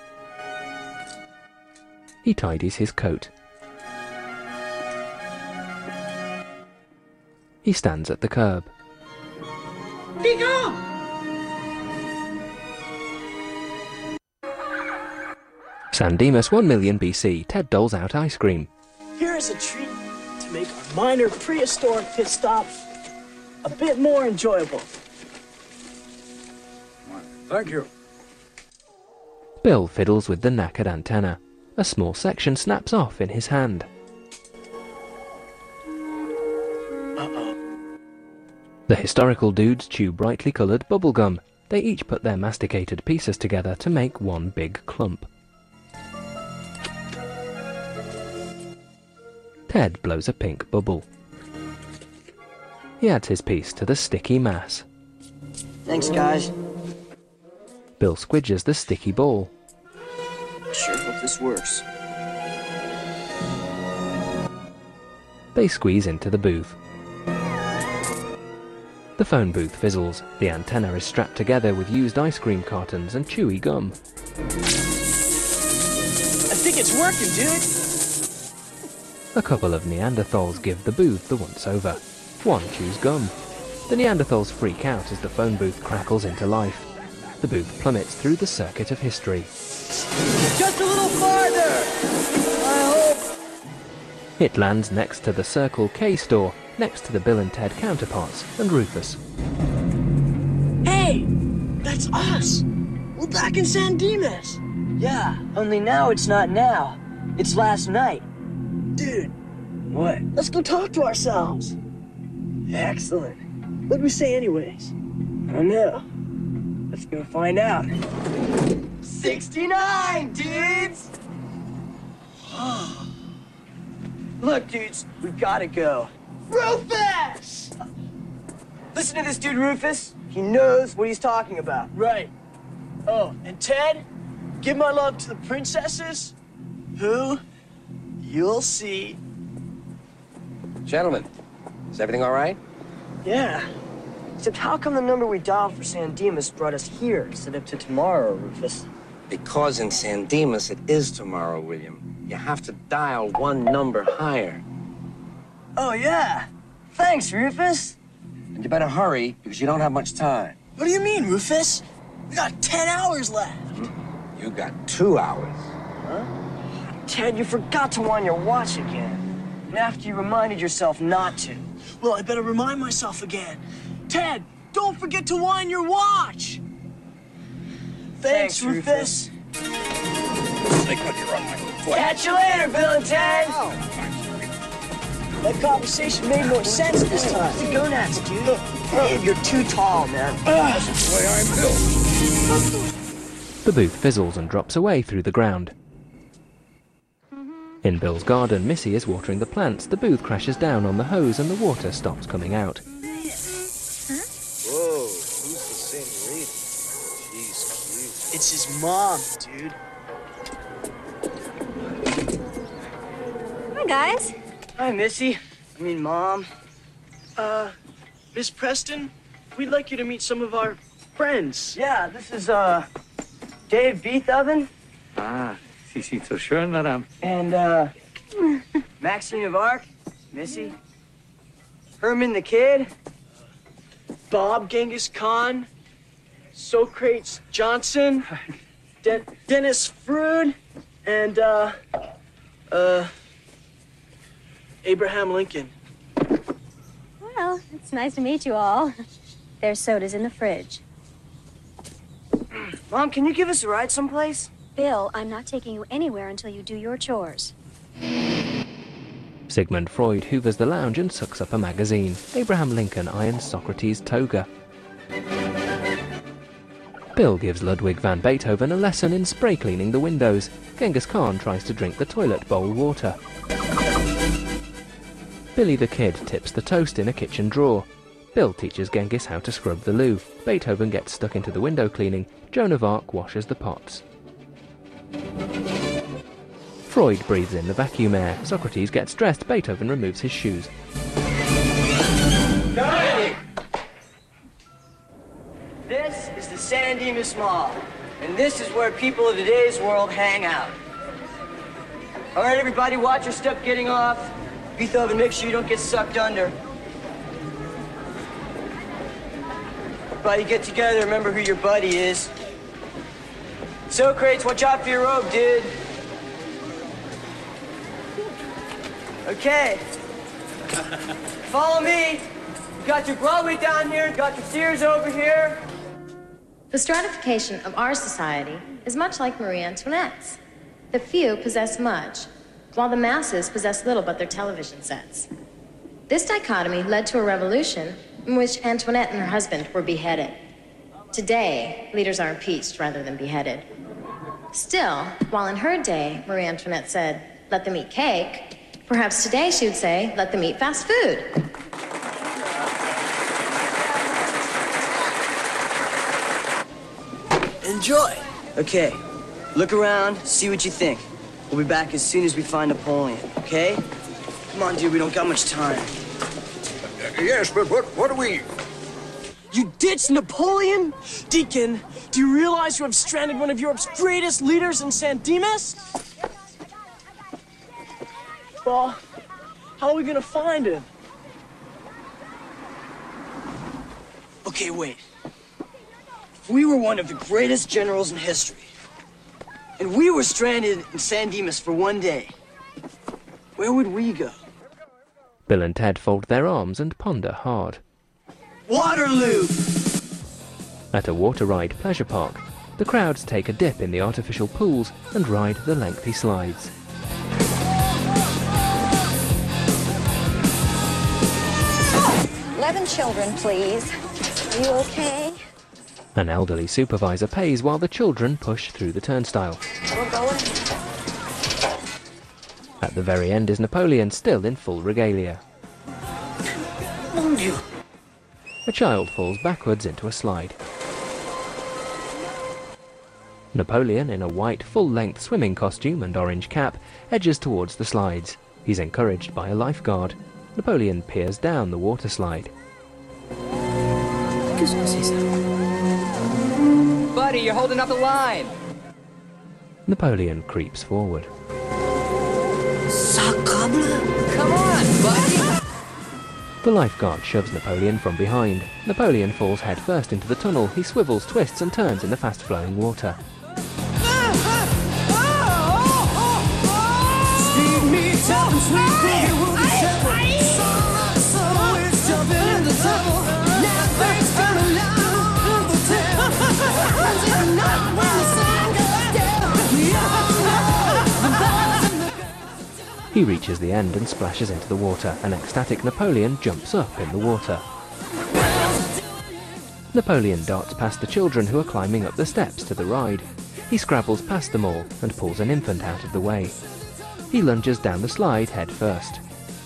He tidies his coat. He stands at the curb. Be gone! San Dimas, one million B C. Ted doles out ice cream. Here is a treat to make our minor prehistoric pit stop a bit more enjoyable. Thank you. Bill fiddles with the knackered antenna. A small section snaps off in his hand. Uh-oh. The historical dudes chew brightly coloured bubblegum. They each put their masticated pieces together to make one big clump. Ted blows a pink bubble. He adds his piece to the sticky mass. Thanks, guys. Bill squidges the sticky ball. Sure hope this works. They squeeze into the booth. The phone booth fizzles. The antenna is strapped together with used ice cream cartons and chewy gum. I think it's working, dude. A couple of Neanderthals give the booth the once-over. One chews gum. The Neanderthals freak out as the phone booth crackles into life. The booth plummets through the circuit of history. Just a little farther! I hope. It lands next to the Circle K store, next to the Bill and Ted counterparts, and Rufus. Hey! That's us! We're back in San Dimas! Yeah, only now it's not now. It's last night. Dude, what? Let's go talk to ourselves. Excellent. What'd we say anyways? I don't know. Let's go find out. sixty-nine, dudes! Look, dudes, we've gotta go. Rufus! Listen to this dude, Rufus. He knows what he's talking about. Right. Oh, and Ted, give my love to the princesses, who you'll see. Gentlemen, is everything all right? Yeah. Except how come the number we dialed for San Dimas brought us here instead of to tomorrow, Rufus? Because in San Dimas it is tomorrow, William. You have to dial one number higher. Oh, yeah. Thanks, Rufus. And you better hurry, because you don't have much time. What do you mean, Rufus? We got ten hours left. You got two hours. Huh? Ted, you forgot to wind your watch again. And after you reminded yourself not to. Well, I better remind myself again. Ted, don't forget to wind your watch. Thanks, Thanks Rufus. Catch you later, Bill and Ted. Oh. That conversation made more sense this time. It's a gonads, dude. Hey, you're too tall, man. That's the way I'm built. The booth fizzles and drops away through the ground. In Bill's garden, Missy is watering the plants. The booth crashes down on the hose and the water stops coming out. Whoa, who's the senorita? She's cute. It's his mom, dude. Hi, guys. Hi, Missy. I mean, Mom. Uh, Miss Preston, we'd like you to meet some of our friends. Yeah, this is, uh, Dave Beethoven. Ah, sí, sí, so sure, madame. And, uh, Maxine of Arc, Missy. Herman the Kid. Bob Genghis Khan. Socrates Johnson. De Dennis Frood. And, uh, uh, Abraham Lincoln. Well, it's nice to meet you all. There's sodas in the fridge. Mom, can you give us a ride someplace? Bill, I'm not taking you anywhere until you do your chores. Sigmund Freud hoovers the lounge and sucks up a magazine. Abraham Lincoln irons Socrates' toga. Bill gives Ludwig van Beethoven a lesson in spray cleaning the windows. Genghis Khan tries to drink the toilet bowl water. Billy the Kid tips the toast in a kitchen drawer. Bill teaches Genghis how to scrub the loo. Beethoven gets stuck into the window cleaning. Joan of Arc washes the pots. Freud breathes in the vacuum air. Socrates gets dressed. Beethoven removes his shoes. This is the San Dimas Mall, and this is where people of today's world hang out. All right, everybody, watch your step getting off. Beethoven, make sure you don't get sucked under. Everybody get together, remember who your buddy is. Socrates, watch out for your robe, dude. Okay. Follow me. You got your Broadway down here, you got your Sears over here. The stratification of our society is much like Marie Antoinette's. The few possess much, while the masses possess little but their television sets. This dichotomy led to a revolution in which Antoinette and her husband were beheaded. Today, leaders are impeached rather than beheaded. Still, while in her day, Marie Antoinette said, "Let them eat cake," perhaps today she would say, "Let them eat fast food." enjoy. Okay, look around, see what you think. We'll be back as soon as we find Napoleon, okay? Come on, dude, we don't got much time. Uh, yes, but what, what do we... You ditched Napoleon? Deacon, do you realize you have stranded one of Europe's greatest leaders in San Dimas? Well, how are we gonna find him? Okay, wait. If we were one of the greatest generals in history, and we were stranded in San Dimas for one day, where would we go? Bill and Ted fold their arms and ponder hard. Waterloo! At a water ride pleasure park, the crowds take a dip in the artificial pools and ride the lengthy slides. Eleven children, please. Are you okay? An elderly supervisor pays while the children push through the turnstile. We're going. At the very end is Napoleon, still in full regalia. Mon Dieu. A child falls backwards into a slide. Napoleon, in a white full-length swimming costume and orange cap, edges towards the slides. He's encouraged by a lifeguard. Napoleon peers down the water slide. Buddy, you're holding up the line. Napoleon creeps forward. Sacre! Come on, buddy! The lifeguard shoves Napoleon from behind. Napoleon falls headfirst into the tunnel. He swivels, twists and turns in the fast-flowing water. He reaches the end and splashes into the water. An ecstatic Napoleon jumps up in the water. Napoleon darts past the children who are climbing up the steps to the ride. He scrabbles past them all and pulls an infant out of the way. He lunges down the slide head first.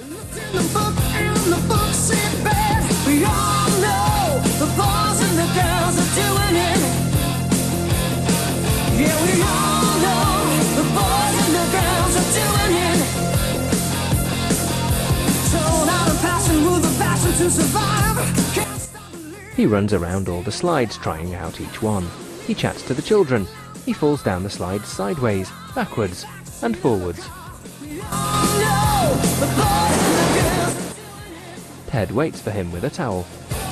He runs around all the slides, trying out each one. He chats to the children. He falls down the slides sideways, backwards, and forwards. Ted waits for him with a towel.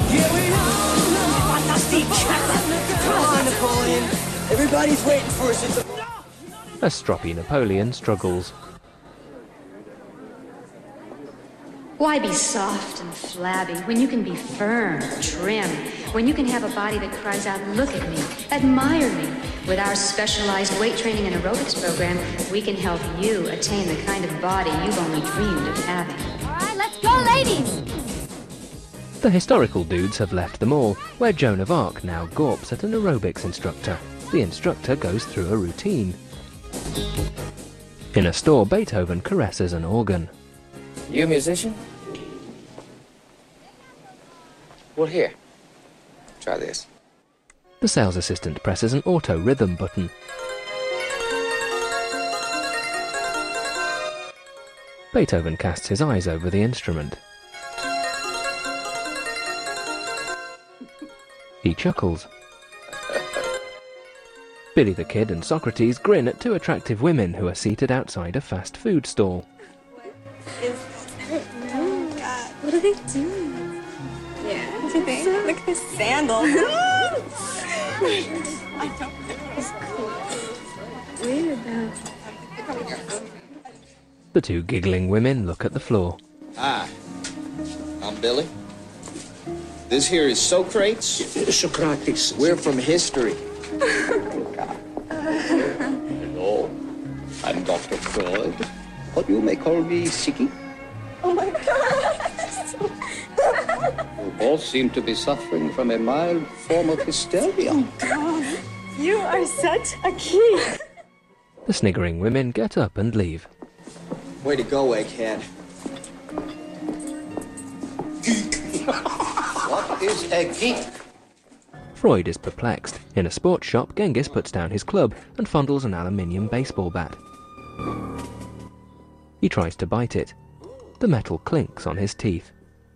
Come on, Napoleon. Everybody's waiting for us. It's a... A stroppy Napoleon struggles. Why be soft and flabby when you can be firm, trim, when you can have a body that cries out, look at me, admire me? With our specialized weight training and aerobics program, we can help you attain the kind of body you've only dreamed of having. All right, let's go, ladies! The historical dudes have left them all, where Joan of Arc now gawps at an aerobics instructor. The instructor goes through a routine. In a store, Beethoven caresses an organ. You a musician? Well, here. Try this. The sales assistant presses an auto rhythm button. Beethoven casts his eyes over the instrument. He chuckles. Billy the Kid and Socrates grin at two attractive women who are seated outside a fast food stall. What are they doing? Yeah, what do you think? Look at this sandal. I don't think it's cool. Weird though. The two giggling women look at the floor. Hi, I'm Billy. This here is Socrates. Socrates. We're from history. Hello, I'm Doctor Freud. But you may call me Siki. Oh my god. You both seem to be suffering from a mild form of hysteria. Oh god. You are such a kid. The sniggering women get up and leave. Way to go, egghead. What is a geek? Freud is perplexed. In a sports shop, Genghis puts down his club and fondles an aluminium baseball bat. He tries to bite it. The metal clinks on his teeth.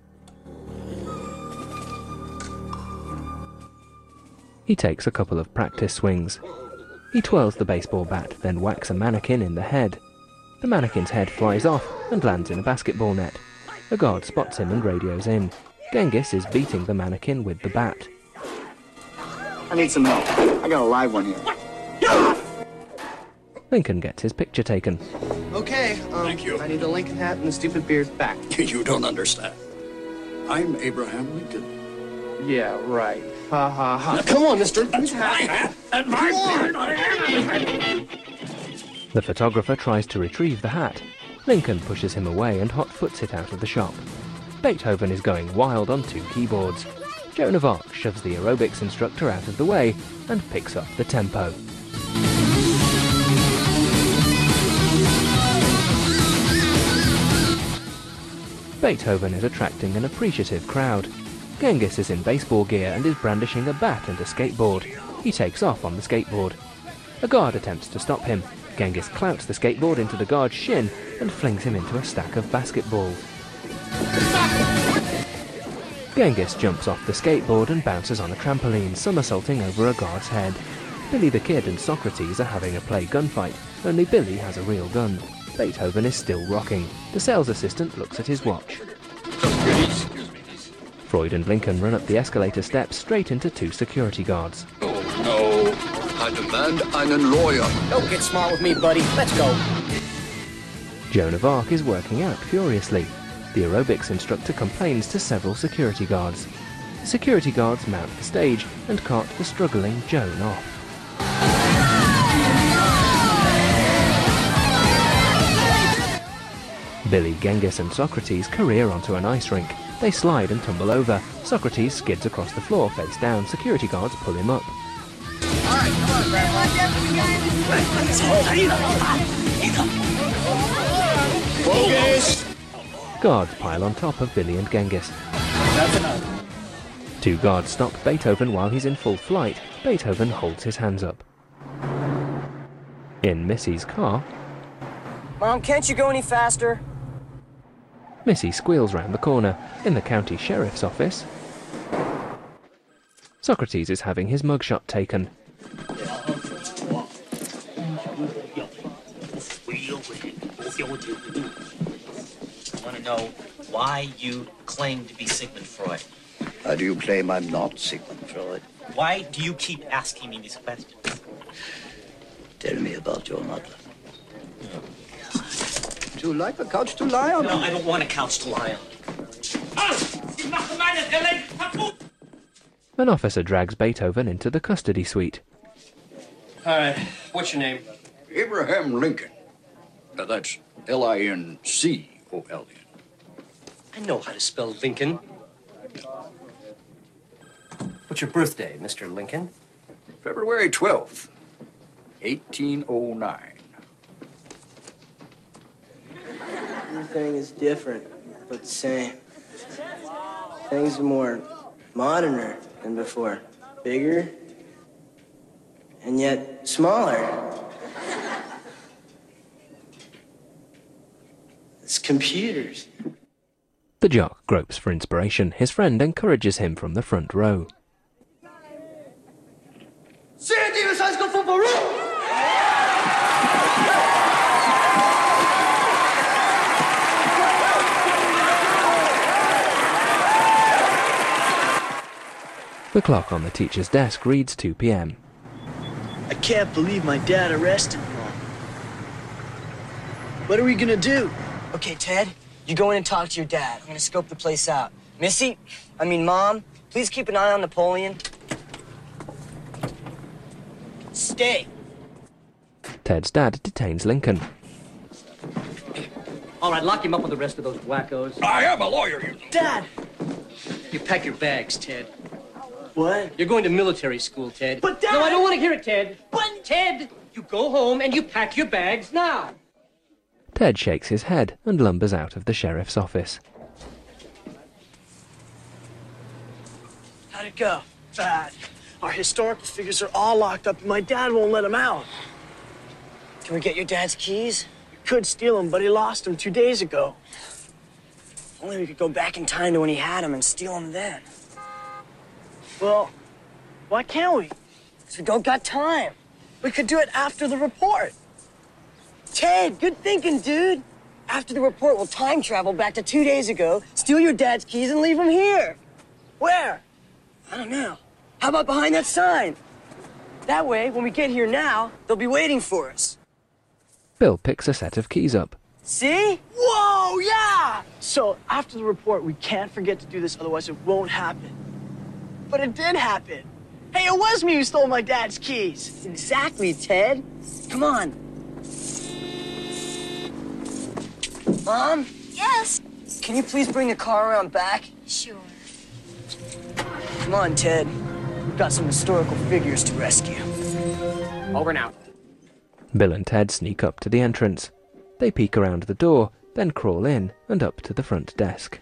He takes a couple of practice swings. He twirls the baseball bat, then whacks a mannequin in the head. The mannequin's head flies off and lands in a basketball net. A guard spots him and radios in. Genghis is beating the mannequin with the bat. I need some help. I got a live one here. Lincoln gets his picture taken. Okay, um, Thank you. I need the Lincoln hat and the stupid beard back. You don't understand. I'm Abraham Lincoln. Yeah, right. Ha ha ha. Now, come on, mister. That's my hat and my beard. The photographer tries to retrieve the hat. Lincoln pushes him away and hot-foots it out of the shop. Beethoven is going wild on two keyboards. Joan of Arc shoves the aerobics instructor out of the way and picks up the tempo. Beethoven is attracting an appreciative crowd. Genghis is in baseball gear and is brandishing a bat and a skateboard. He takes off on the skateboard. A guard attempts to stop him. Genghis clouts the skateboard into the guard's shin and flings him into a stack of basketballs. Genghis jumps off the skateboard and bounces on a trampoline, somersaulting over a guard's head. Billy the Kid and Socrates are having a play gunfight, only Billy has a real gun. Beethoven is still rocking. The sales assistant looks at his watch. Freud and Lincoln run up the escalator steps straight into two security guards. Oh, no. I demand einen lawyer. Don't get smart with me, buddy. Let's go. Joan of Arc is working out furiously. The aerobics instructor complains to several security guards. The security guards mount the stage and cart the struggling Joan off. Billy, Genghis and Socrates career onto an ice rink. They slide and tumble over. Socrates skids across the floor face down. Security guards pull him up. Alright, come on, Focus! Guards pile on top of Billy and Genghis. That's enough. Two guards stop Beethoven while he's in full flight. Beethoven holds his hands up. In Missy's car, Mom, can't you go any faster? Missy squeals round the corner. In the county sheriff's office, Socrates is having his mugshot taken. I want to know why you claim to be Sigmund Freud. How do you claim I'm not Sigmund Freud? Why do you keep asking me these questions? Tell me about your mother. Would you like a couch to lie on? No, I don't want a couch to lie on. An officer drags Beethoven into the custody suite. All right, what's your name? Abraham Lincoln. Now that's L I N C O L N. I know how to spell Lincoln. What's your birthday, Mister Lincoln? February twelfth, eighteen oh nine. Everything is different, but the same. Things are more moderner than before. Bigger, and yet smaller. It's computers. The jock gropes for inspiration. His friend encourages him from the front row. San Dimas High School football room! The clock on the teacher's desk reads two p m I can't believe my dad arrested Mom. What are we gonna do? Okay, Ted, you go in and talk to your dad. I'm gonna scope the place out. Missy, I mean, Mom, please keep an eye on Napoleon. Stay. Ted's dad detains Lincoln. All right, lock him up with the rest of those wackos. I am a lawyer, you know. Dad! You pack your bags, Ted. What? You're going to military school, Ted. But, Dad! No, I don't want to hear it, Ted. But, Ted, you go home and you pack your bags now. Ted shakes his head and lumbers out of the sheriff's office. How'd it go? Bad. Our historical figures are all locked up, and my dad won't let them out. Can we get your dad's keys? We could steal them, but he lost them two days ago. Only we could go back in time to when he had them and steal them then. Well, why can't we? Because we don't got time. We could do it after the report. Ted, good thinking, dude. After the report, we'll time travel back to two days ago, steal your dad's keys, and leave them here. Where? I don't know. How about behind that sign? That way, when we get here now, they'll be waiting for us. Bill picks a set of keys up. See? Whoa, yeah! So, after the report, we can't forget to do this, otherwise it won't happen. But it did happen. Hey, it was me who stole my dad's keys. Exactly, Ted. Come on. Mom? Yes? Can you please bring the car around back? Sure. Come on, Ted. We've got some historical figures to rescue. Over now. Bill and Ted sneak up to the entrance. They peek around the door, then crawl in and up to the front desk.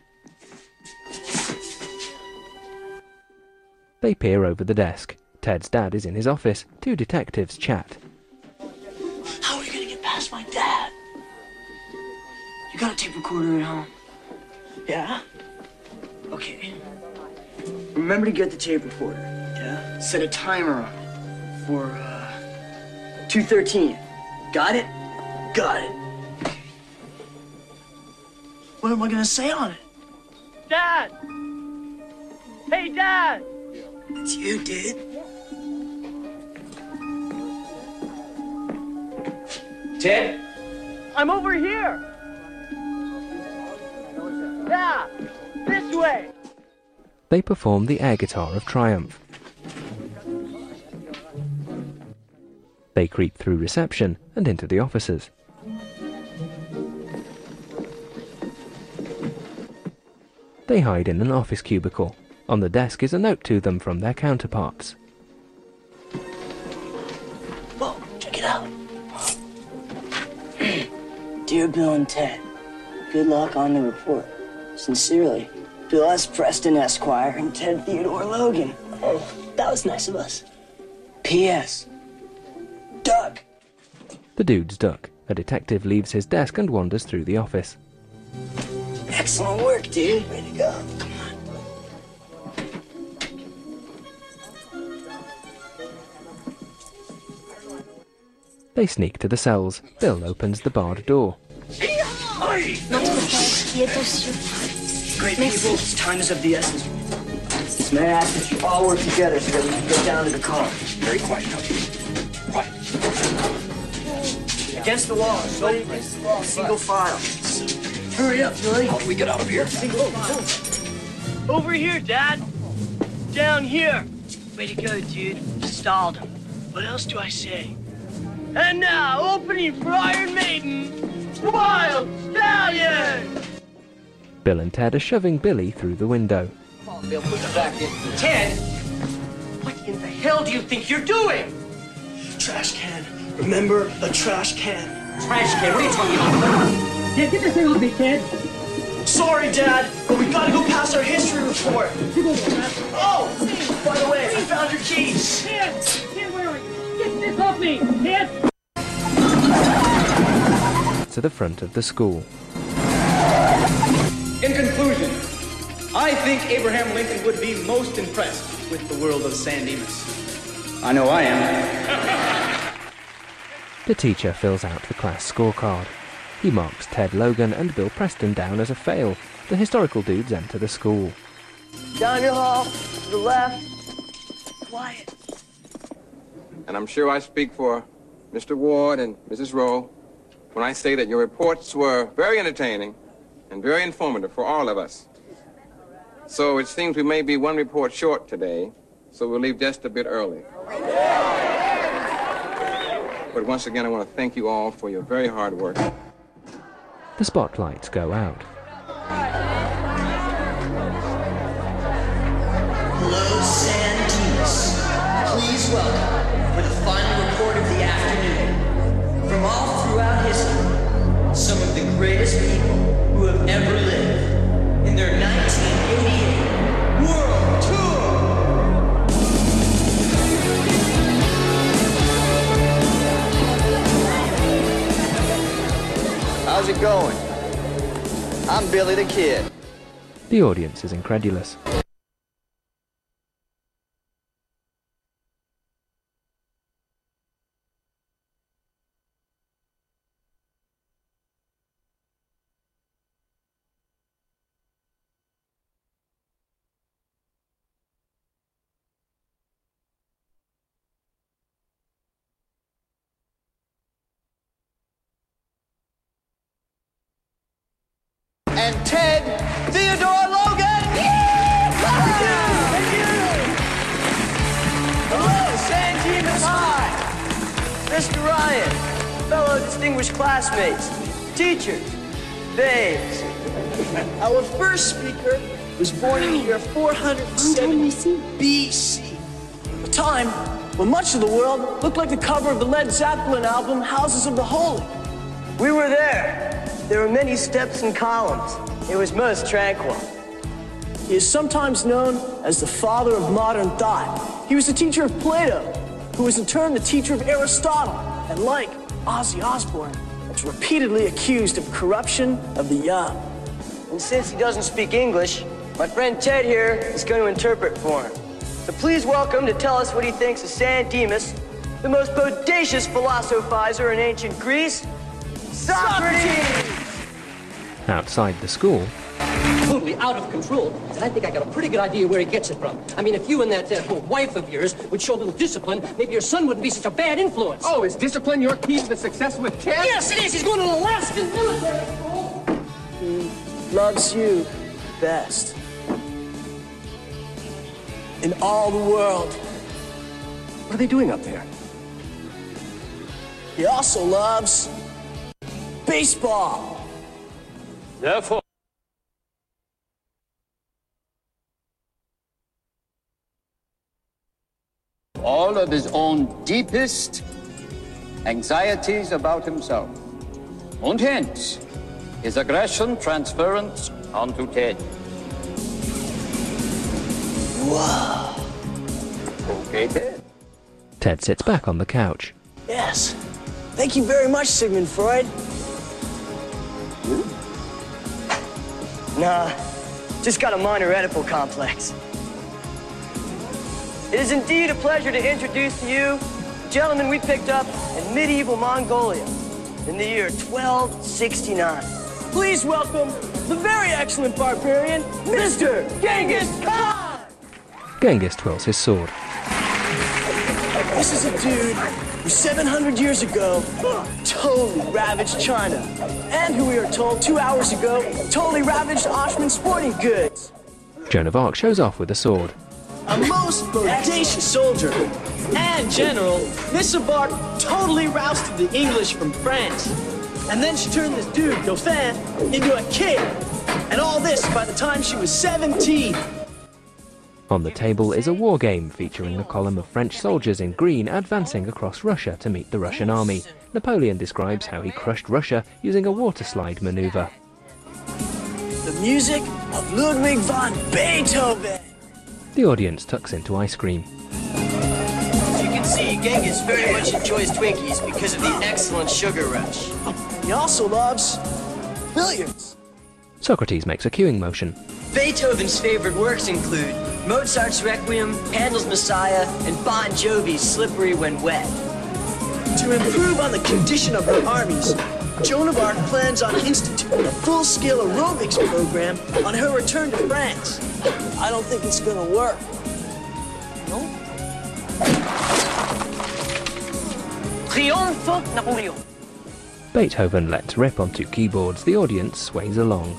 They peer over the desk. Ted's dad is in his office. Two detectives chat. How are we gonna get past my dad? You got a tape recorder at home? Yeah? Okay. Remember to get the tape recorder. Yeah? Set a timer on it for, uh, two thirteen. Got it? Got it. What am I gonna say on it? Dad! Hey, Dad! It's you, dude. Ted? I'm over here! Yeah! This way! They perform the air guitar of triumph. They creep through reception and into the offices. They hide in an office cubicle. On the desk is a note to them from their counterparts. Whoa, check it out. Dear Bill and Ted, good luck on the report. Sincerely, Bill S. Preston, Esquire, and Ted Theodore Logan. Oh, that was nice of us. P S. Duck. The dudes duck. A detective leaves his desk and wanders through the office. Excellent work, dude. Way to go. Come on. They sneak to the cells. Bill opens the barred door. Great people, time is of the essence. May I ask that you all work together so that we can get down to the car? Very quiet now. Quiet. Against the wall, buddy. Against the wall. Single file. Hurry up, Billy. How do we get out of here? Single file. Over here, Dad. Down here. Way to go, dude. Stalled him. What else do I say? And now, opening for Iron Maiden, Wild Stallion! Bill and Ted are shoving Billy through the window. Come on, Bill, put it back in. Ted! What in the hell do you think you're doing? Trash can. Remember the trash can. Trash can? What are you talking about? Ted, get this thing off me, Ted. Sorry, Dad, but we gotta go past our history report. Oh, by the way, I found your keys. Ted! Ted, where are you? Get this off me! Ted! To the front of the school. In conclusion, I think Abraham Lincoln would be most impressed with the world of San Dimas. I know I am. The teacher fills out the class scorecard. He marks Ted Logan and Bill Preston down as a fail. The historical dudes enter the school. Down your hall, to the left. Quiet. And I'm sure I speak for Mister Ward and Missus Rowe when I say that your reports were very entertaining and very informative for all of us. So it seems we may be one report short today, so we'll leave just a bit early. But once again, I want to thank you all for your very hard work. The spotlights go out. Hello, San Dimas. Please welcome, for the final report of the afternoon, from all throughout history, some of the greatest people who have ever lived in their nineteen eighty-eight World Tour. I'm Billy the Kid. The audience is incredulous. And Ted Theodore Logan! Thank you! Hello, San Dimas High! Mister Ryan, fellow distinguished classmates, teachers, babes. Our first speaker was born in the year four hundred seventy B C, a time when much of the world looked like the cover of the Led Zeppelin album, Houses of the Holy. We were there. There were many steps and columns. It was most tranquil. He is sometimes known as the father of modern thought. He was the teacher of Plato, who was in turn the teacher of Aristotle, and like Ozzy Osbourne, was repeatedly accused of corruption of the young. And since he doesn't speak English, my friend Ted here is going to interpret for him. So please welcome to tell us what he thinks of San Dimas, the most bodacious philosophizer in ancient Greece, Socrates! Outside the school, Totally out of control, and I think I got a pretty good idea where he gets it from. I mean, if you and that uh, wife of yours would show a little discipline, maybe your son wouldn't be such a bad influence. Oh, is discipline your key to the success with Ted? Yes, it is. He's going to an Alaskan military school. He loves you best in all the world. What are they doing up there? He also loves baseball. Therefore, all of his own deepest anxieties about himself. And hence, his aggression transference onto Ted. Wow. Okay, Ted. Ted sits back on the couch. Yes. Thank you very much, Sigmund Freud. Nah, just got a minor Oedipal complex. It is indeed a pleasure to introduce to you a gentleman we picked up in medieval Mongolia in the year twelve sixty-nine. Please welcome the very excellent barbarian, Mister Genghis Khan! Genghis twirls his sword. This is a dude who seven hundred years ago totally ravaged China, and who we are told two hours ago totally ravaged Oshman Sporting Goods. Joan of Arc shows off with a sword. A most bodacious soldier and general, Miss of Arc totally rousted the English from France. And then she turned this dude, Dauphin, into a king. And all this by the time she was seventeen. On the table is a war game featuring a column of French soldiers in green advancing across Russia to meet the Russian army. Napoleon describes how he crushed Russia using a water slide maneuver. The music of Ludwig van Beethoven. The audience tucks into ice cream. As you can see, Genghis very much enjoys Twinkies because of the excellent sugar rush. He also loves billiards. Socrates makes a cueing motion. Beethoven's favorite works include Mozart's Requiem, Handel's Messiah, and Bon Jovi's Slippery When Wet. To improve on the condition of her armies, Joan of Arc plans on instituting a full-scale aerobics program on her return to France. I don't think it's gonna work. No? Triomphe Napoleon. Beethoven lets rip on two keyboards. The audience sways along.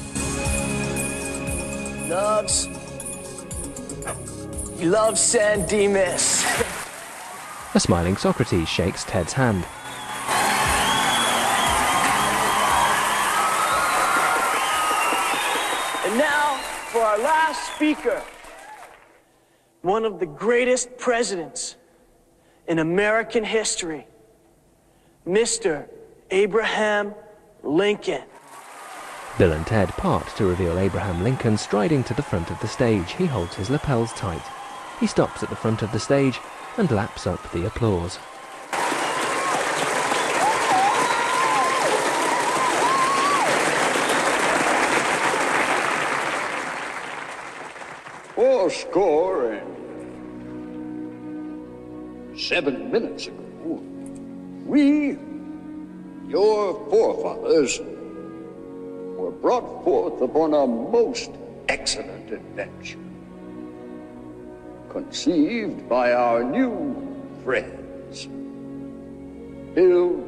Loves. He loves San Dimas. A smiling Socrates shakes Ted's hand. And now for our last speaker. One of the greatest presidents in American history, Mister Abraham Lincoln. Bill and Ted part to reveal Abraham Lincoln striding to the front of the stage. He holds his lapels tight. He stops at the front of the stage and laps up the applause. four score and seven minutes ago, we, your forefathers, were brought forth upon a most excellent adventure, conceived by our new friends, Bill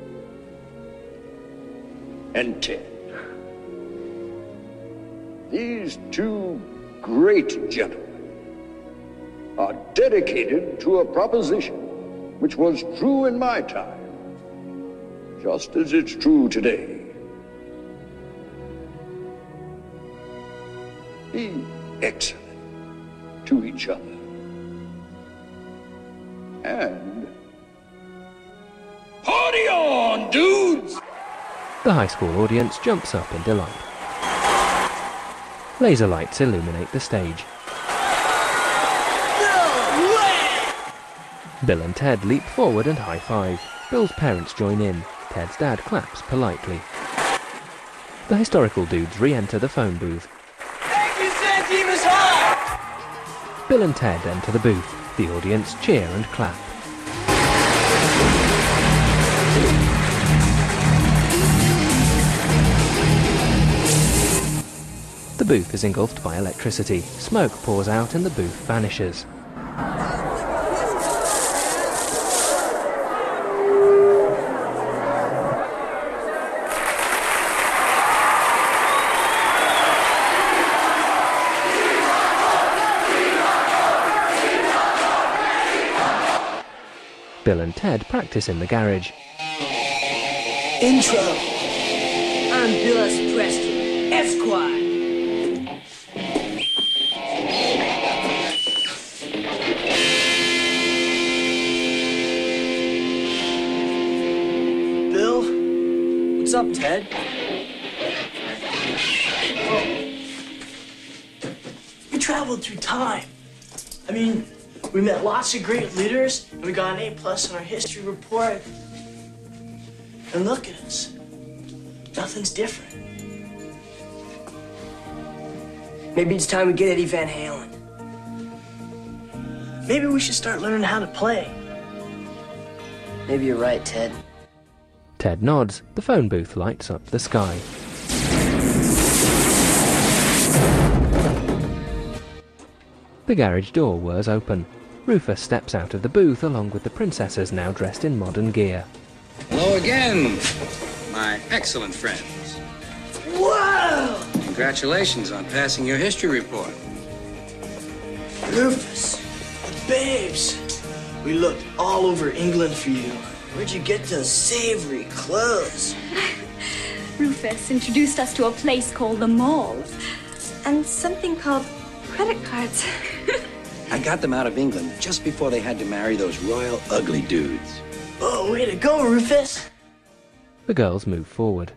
and Ted. These two great gentlemen are dedicated to a proposition which was true in my time, just as it's true today. Be excellent to each other. And party on, dudes! The high school audience jumps up in delight. Laser lights illuminate the stage. Bill and Ted leap forward and high-five. Bill's parents join in. Ted's dad claps politely. The historical dudes re-enter the phone booth. Thank you, San Dimas High! Bill and Ted enter the booth. The audience cheer and clap. The booth is engulfed by electricity. Smoke pours out and the booth vanishes. Bill and Ted practice in the garage. Intro. I'm Bill S. Preston, Esquire. Bill? What's up, Ted? We traveled through time. I mean, we met lots of great leaders, and we got an A plus on our history report. And look at us. Nothing's different. Maybe it's time we get Eddie Van Halen. Maybe we should start learning how to play. Maybe you're right, Ted. Ted nods. The phone booth lights up the sky. The garage door whirs open. Rufus steps out of the booth along with the princesses now dressed in modern gear. Hello again, my excellent friends. Wow! Congratulations on passing your history report. Rufus, the babes. We looked all over England for you. Where'd you get those savory clothes? Rufus introduced us to a place called the Mall. And something called credit cards. I got them out of England just before they had to marry those royal ugly dudes. Oh, way to go, Rufus. The girls move forward.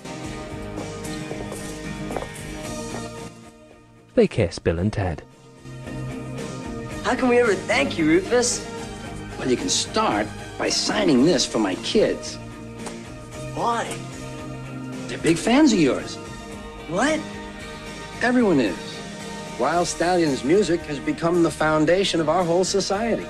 They kiss Bill and Ted. How can we ever thank you, Rufus? Well, you can start by signing this for my kids. Why? They're big fans of yours. What? Everyone is. Wild Stallion's music has become the foundation of our whole society.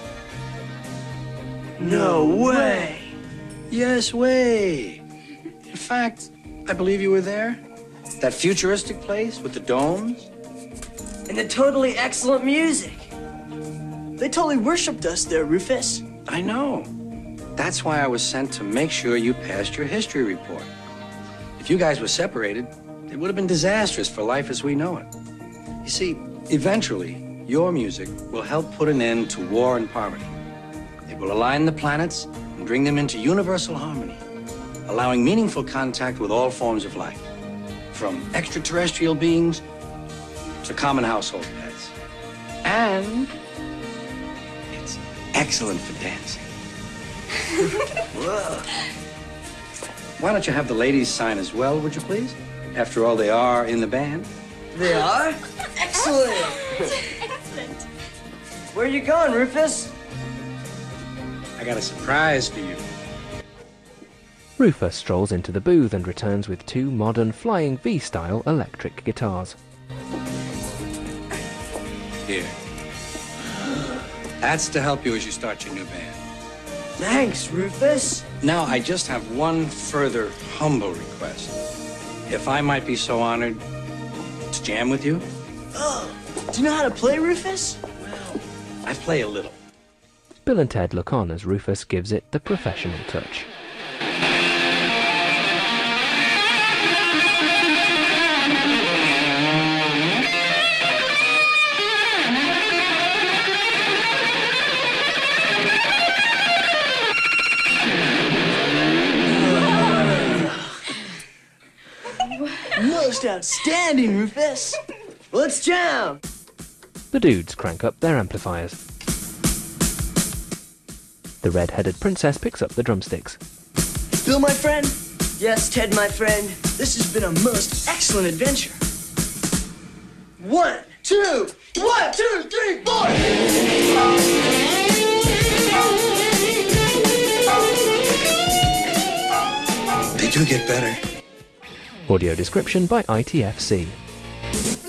No way. Yes way. In fact, I believe you were there. That futuristic place with the domes. And the totally excellent music. They totally worshipped us there, Rufus. I know. That's why I was sent to make sure you passed your history report. If you guys were separated, it would have been disastrous for life as we know it. You see, eventually, your music will help put an end to war and poverty. It will align the planets and bring them into universal harmony, allowing meaningful contact with all forms of life, from extraterrestrial beings to common household pets. And it's excellent for dancing. Whoa. Why don't you have the ladies sign as well, would you please? After all, they are in the band. They are? Excellent! Excellent. Where are you going, Rufus? I got a surprise for you. Rufus strolls into the booth and returns with two modern flying V-style electric guitars. Here. That's to help you as you start your new band. Thanks, Rufus. Now, I just have one further humble request. If I might be so honored to jam with you? Oh, do you know how to play, Rufus? Well, I play a little. Bill and Ted look on as Rufus gives it the professional touch. Most outstanding, Rufus. Let's jam. The dudes crank up their amplifiers. The red-headed princess picks up the drumsticks. Bill, my friend. Yes, Ted, my friend. This has been a most excellent adventure. One, two, one, two, three, four. They do get better. Audio description by I T F C.